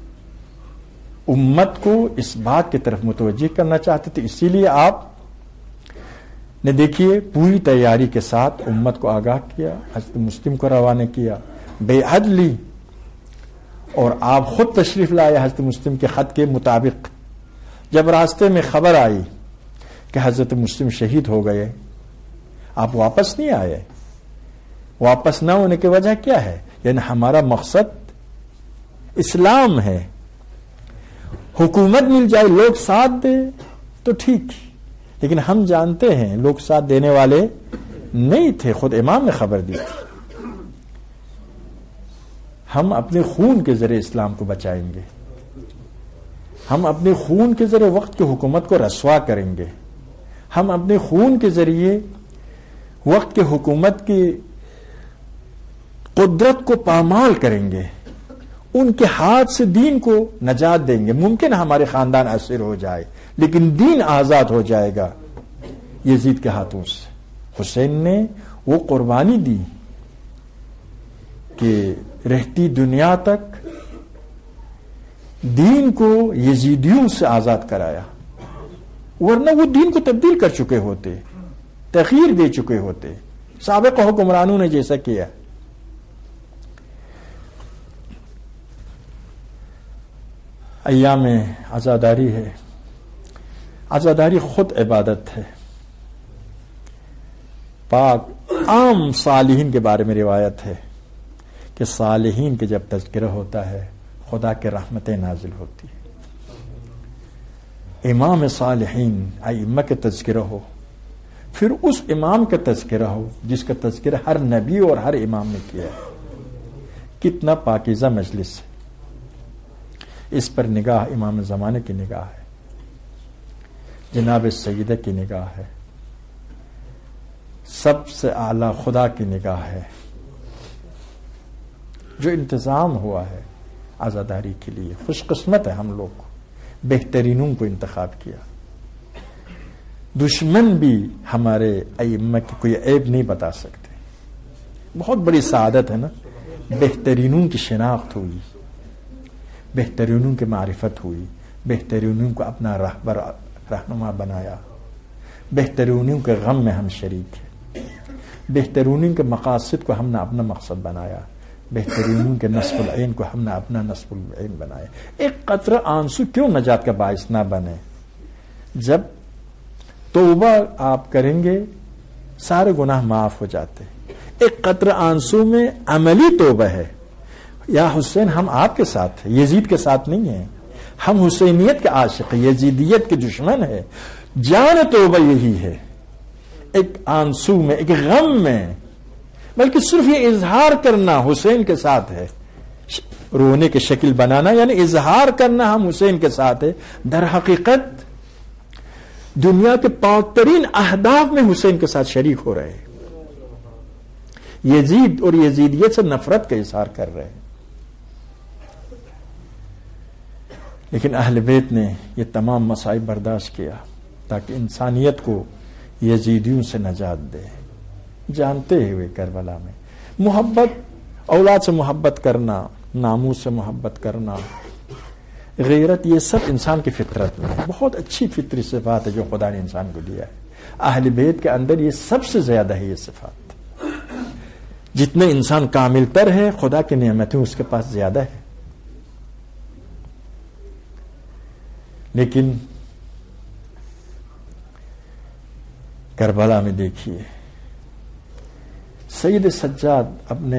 Speaker 1: امت کو اس بات کی طرف متوجہ کرنا چاہتے تھے, اسی لیے آپ نے دیکھیے پوری تیاری کے ساتھ امت کو آگاہ کیا, حضرت مسلم کو روانہ کیا, بیعت لی, اور آپ خود تشریف لائے حضرت مسلم کے خط کے مطابق. جب راستے میں خبر آئی کہ حضرت مسلم شہید ہو گئے, آپ واپس نہیں آئے. واپس نہ ہونے کی وجہ کیا ہے؟ یعنی ہمارا مقصد اسلام ہے, حکومت مل جائے, لوگ ساتھ دے تو ٹھیک, لیکن ہم جانتے ہیں لوگ ساتھ دینے والے نہیں تھے. خود امام نے خبر دی تھی ہم اپنے خون کے ذریعے اسلام کو بچائیں گے, ہم اپنے خون کے ذریعے وقت کی حکومت کو رسوا کریں گے, ہم اپنے خون کے ذریعے وقت کی حکومت کی قدرت کو پامال کریں گے, ان کے ہاتھ سے دین کو نجات دیں گے. ممکن ہمارے خاندان اسیر ہو جائے لیکن دین آزاد ہو جائے گا, یزید کے ہاتھوں سے. حسین نے وہ قربانی دی کہ رہتی دنیا تک دین کو یزیدیوں سے آزاد کرایا، ورنہ وہ دین کو تبدیل کر چکے ہوتے، تغییر دے چکے ہوتے سابق حکمرانوں نے جیسا کیا. ایام عزاداری ہے. عزاداری خود عبادت ہے. پاک عام صالحین کے بارے میں روایت ہے کہ صالحین کے جب تذکرہ ہوتا ہے خدا کے رحمتیں نازل ہوتی ہے. امام صالحین ائمہ کے تذکرہ ہو، پھر اس امام کا تذکرہ ہو جس کا تذکرہ ہر نبی اور ہر امام نے کیا ہے. کتنا پاکیزہ مجلس ہے. اس پر نگاہ امام زمانے کی نگاہ ہے، جناب سیدہ کی نگاہ ہے، سب سے اعلی خدا کی نگاہ ہے. جو انتظام ہوا ہے عزاداری کے لیے خوش قسمت ہے ہم لوگ کو، بہترینوں کو انتخاب کیا. دشمن بھی ہمارے ائمہ کی کوئی عیب نہیں بتا سکتے. بہت بڑی سعادت ہے نا، بہترینوں کی شناخت ہوئی، بہترینوں کی معرفت ہوئی، بہترینوں کو اپنا رہبر رہنما بنایا، بہترینوں کے غم میں ہم شریک ہیں، بہترینوں کے مقاصد کو ہم نے اپنا مقصد بنایا، بہترینوں کے نصب العین کو ہم نے اپنا نصب العین بنایا. ایک قطرہ آنسو کیوں نجات کا باعث نہ بنے؟ جب توبہ آپ کریں گے سارے گناہ معاف ہو جاتے. ایک قطرہ آنسو میں عملی توبہ ہے. یا حسین ہم آپ کے ساتھ ہیں، یزید کے ساتھ نہیں ہیں. ہم حسینیت کے عاشق ہیں، یزیدیت کے دشمن ہیں. جان توبہ یہی ہے، ایک آنسو میں، ایک غم میں، بلکہ صرف یہ اظہار کرنا حسین کے ساتھ ہے. رونے کی شکل بنانا یعنی اظہار کرنا ہم حسین کے ساتھ ہے. در حقیقت دنیا کے پاکترین اہداف میں حسین کے ساتھ شریک ہو رہے ہیں. یزید اور یزیدیت سے نفرت کا اظہار کر رہے ہیں. لیکن اہل بیت نے یہ تمام مصائب برداشت کیا تاکہ انسانیت کو یزیدیوں سے نجات دے. جانتے ہوئے کربلا میں محبت، اولاد سے محبت کرنا، ناموس سے محبت کرنا، غیرت، یہ سب انسان کی فطرت میں ہے. بہت اچھی فطری صفات ہے جو خدا نے انسان کو دیا ہے. اہل بیت کے اندر یہ سب سے زیادہ ہے. یہ صفات جتنے انسان کامل تر ہے، خدا کی نعمتیں اس کے پاس زیادہ ہے. لیکن کربلا میں دیکھیے سید سجاد اپنے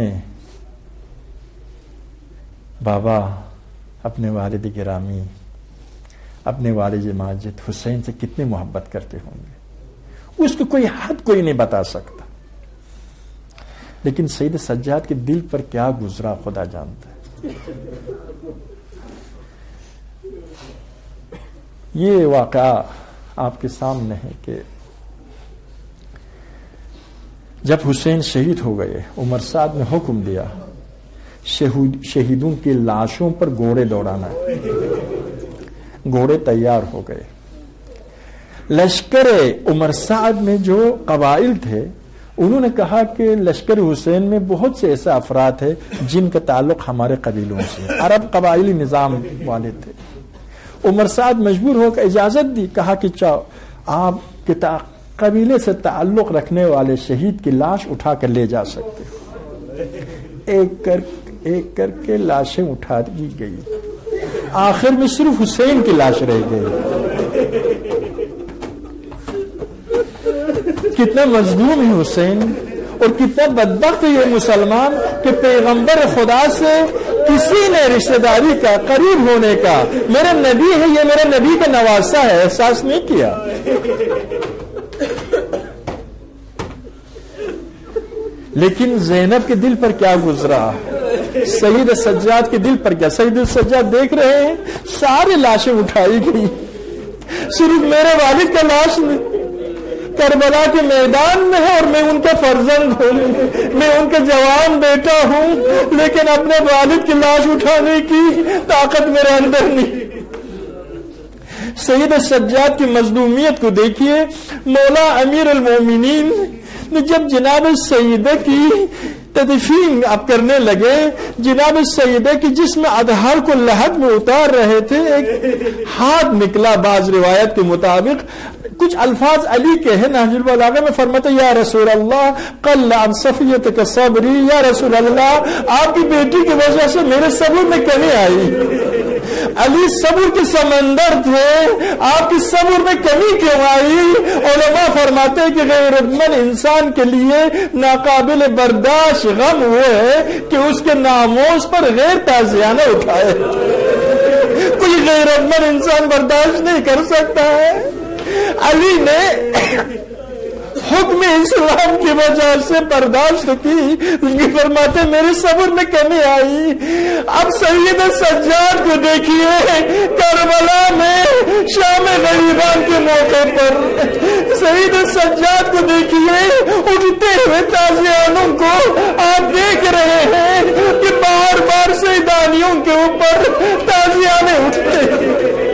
Speaker 1: بابا، اپنے والد گرامی، اپنے والد ماجد حسین سے کتنی محبت کرتے ہوں گے، اس کو کوئی حد کوئی نہیں بتا سکتا. لیکن سید سجاد کے دل پر کیا گزرا خدا جانتا ہے. یہ واقعہ آپ کے سامنے ہے کہ جب حسین شہید ہو گئے، عمر سعد نے حکم دیا شہیدوں کی لاشوں پر گھوڑے دوڑانا. گھوڑے تیار ہو گئے. لشکر عمر سعد میں جو قبائل تھے انہوں نے کہا کہ لشکر حسین میں بہت سے ایسے افراد ہیں جن کا تعلق ہمارے قبیلوں سے، عرب قبائلی نظام والے تھے. عمر سعد مجبور ہو کر اجازت دی، کہا کہ چاہو آپ کے قبیلے سے تعلق رکھنے والے شہید کی لاش اٹھا کر لے جا سکتے. ایک کر ایک کر کے لاشیں اٹھا دی گئی. آخر میں صرف حسین کی لاش رہ گئی. کتنا مظلوم ہے حسین اور کتنا بدبخت ہے یہ مسلمان کہ پیغمبر خدا سے کسی نے رشتہ داری کا، قریب ہونے کا، میرا نبی ہے، یہ میرا نبی کا نواسا ہے، احساس نہیں کیا. لیکن زینب کے دل پر کیا گزرا، سید سجاد کے دل پر کیا. سید سجاد دیکھ رہے ہیں سارے لاشیں اٹھائی گئی، صرف میرے والد کا لاش کربلا کے میدان میں ہے اور میں ان کا فرزند ہوں، میں ان کا جوان بیٹا ہوں، لیکن اپنے والد کی لاش اٹھانے کی طاقت میرے اندر نہیں. سید سجاد کی مظلومیت کو دیکھیے. مولا امیر المومنین نے جب جناب سیدہ کی تدفین اب کرنے لگے، جناب سیدہ کی جس میں اظہار کو لحد میں اتار رہے تھے، ایک ہاتھ نکلا بعض روایت کے مطابق. کچھ الفاظ علی کے ہیں نہج البلاغہ میں، فرماتے یا رسول اللہ قل عن صفیتک صبری، یا رسول اللہ آپ کی بیٹی کی وجہ سے میرے صبر میں کمی آئی. علی صبر کے سمندر تھے، آپ کی صبر میں کمی کیوں آئی؟ علماء فرماتے ہیں کہ غیرت مند انسان کے لیے ناقابل برداشت غم وہ ہے کہ اس کے ناموس پر غیر تعزیانہ اٹھائے. کوئی غیرت مند انسان برداشت نہیں کر سکتا ہے. علی نے حکم اسلام کی وجہ سے برداشت کی، لیکن فرماتے میرے صبر میں کمی آئی. اب سید سجاد کو دیکھیے، کربلا میں شام غریبان کے موقع پر سید سجاد کو دیکھیے، اٹھتے ہوئے تازیانوں کو آپ دیکھ رہے ہیں کہ بار بار سیدانیوں کے اوپر تازیانے اٹھتے ہیں.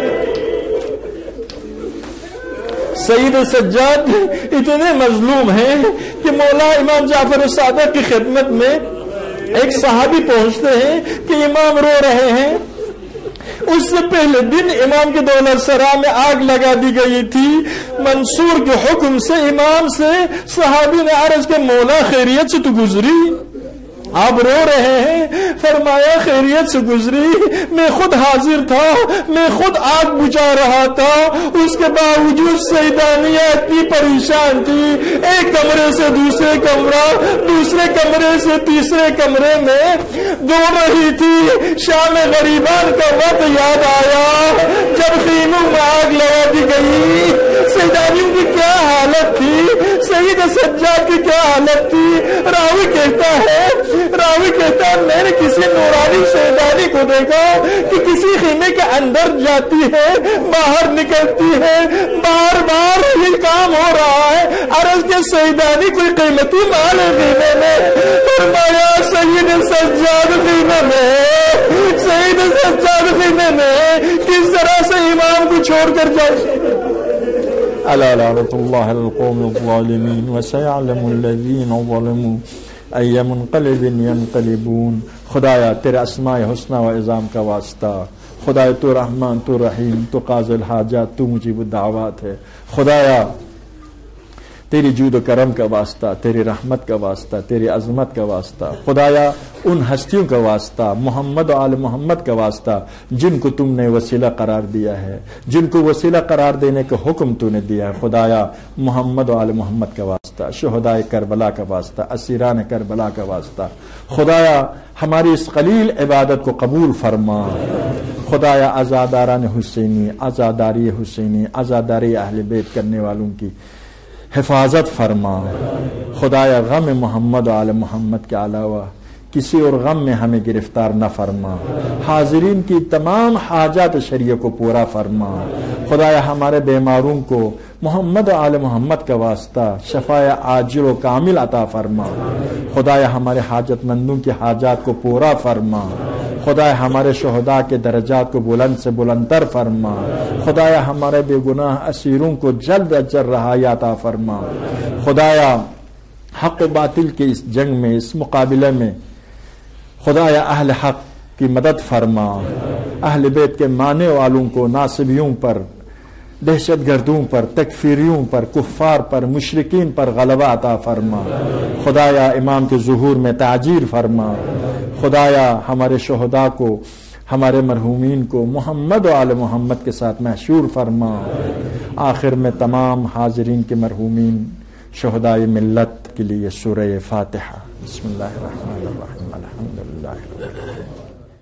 Speaker 1: سید سجاد اتنے مظلوم ہیں کہ مولا امام جعفر صادق کی خدمت میں ایک صحابی پہنچتے ہیں کہ امام رو رہے ہیں. اس سے پہلے دن امام کے دولت سرا میں آگ لگا دی گئی تھی. منصور کے حکم سے امام سے صحابی نے عرض کہ مولا خیریت سے تو گزری؟ آپ رو رہے ہیں. فرمایا خیریت سے گزری، میں خود حاضر تھا، میں خود آگ بجھا رہا تھا، اس کے باوجود سیدانیہ اتنی پریشان تھی، ایک کمرے سے دوسرے کمرہ، دوسرے کمرے سے تیسرے کمرے میں دوڑ رہی تھی. شام غریبان کا وقت یاد آیا جب خیموں میں آگ لگا دی گئی. سیدانیوں کی کیا حالت تھی، سید سجاد کی کیا حالت تھی. راوی کہتا ہے راوی کہتا ہے میں نے کسی نورانی سیدانی کو دیکھا کہ کسی خیمے کے اندر جاتی ہے، باہر نکلتی ہے، بار بار یہ کام ہو رہا ہے. عرض کے سیدانی کوئی قیمتی مال ہے خیمے میں؟ فرمایا سید سجاد خیمے میں، سید سجاد خیمے میں. کس طرح سے امام کو چھوڑ کر جائے؟
Speaker 3: الا لعنۃ اللہ علی القوم الظالمین وسيعلم الذین ظلموا ای منقلب ینقلبون. خدایا تیرے اسماء حسنہ و عظام کا واسطہ، خدایا تو رحمان، تو رحیم، تو قاضی الحاجات، تو مجیب الدعوات ہے. خدایا تیری جود و کرم کا واسطہ، تیری رحمت کا واسطہ، تیری عظمت کا واسطہ. خدایا ان ہستیوں کا واسطہ، محمد و آل محمد کا واسطہ جن کو تم نے وسیلہ قرار دیا ہے، جن کو وسیلہ قرار دینے کا حکم تو نے دیا ہے. خدایا محمد و آل محمد کا واسطہ، شہدائے کربلا کا واسطہ، اسیران کربلا کا واسطہ. خدایا ہماری اس قلیل عبادت کو قبول فرما. خدایا عزاداران حسینی، عزاداری حسینی، عزاداری اہل بیت کرنے والوں کی حفاظت فرما. خدایا غم محمد و آل محمد کے علاوہ کسی اور غم میں ہمیں گرفتار نہ فرما. حاضرین کی تمام حاجات شریعہ کو پورا فرما. خدایا ہمارے بیماروں کو محمد و آل محمد کا واسطہ شفاء عاجل و کامل عطا فرما. خدایا ہمارے حاجت مندوں کی حاجات کو پورا فرما. خدایا ہمارے شہداء کے درجات کو بلند سے بلندتر فرما. خدایا ہمارے بے گناہ اسیروں کو جلد از جلد رہائی عطا فرما. خدایا حق و باطل کے اس جنگ میں، اس مقابلے میں خدایا اہل حق کی مدد فرما. اہل بیت کے ماننے والوں کو، ناصبیوں پر، دہشت گردوں پر، تکفیریوں پر، کفار پر، مشرکین پر غلبہ عطا فرما. خدایا امام کے ظہور میں تعجیل فرما. خدایا ہمارے شہداء کو، ہمارے مرحومین کو محمد و آل محمد کے ساتھ محشور فرما. آخر میں تمام حاضرین کے مرحومین شہدائے ملت کے لیے سورہ فاتحہ. بسم اللہ الرحمن الرحیم. الحمدللہ.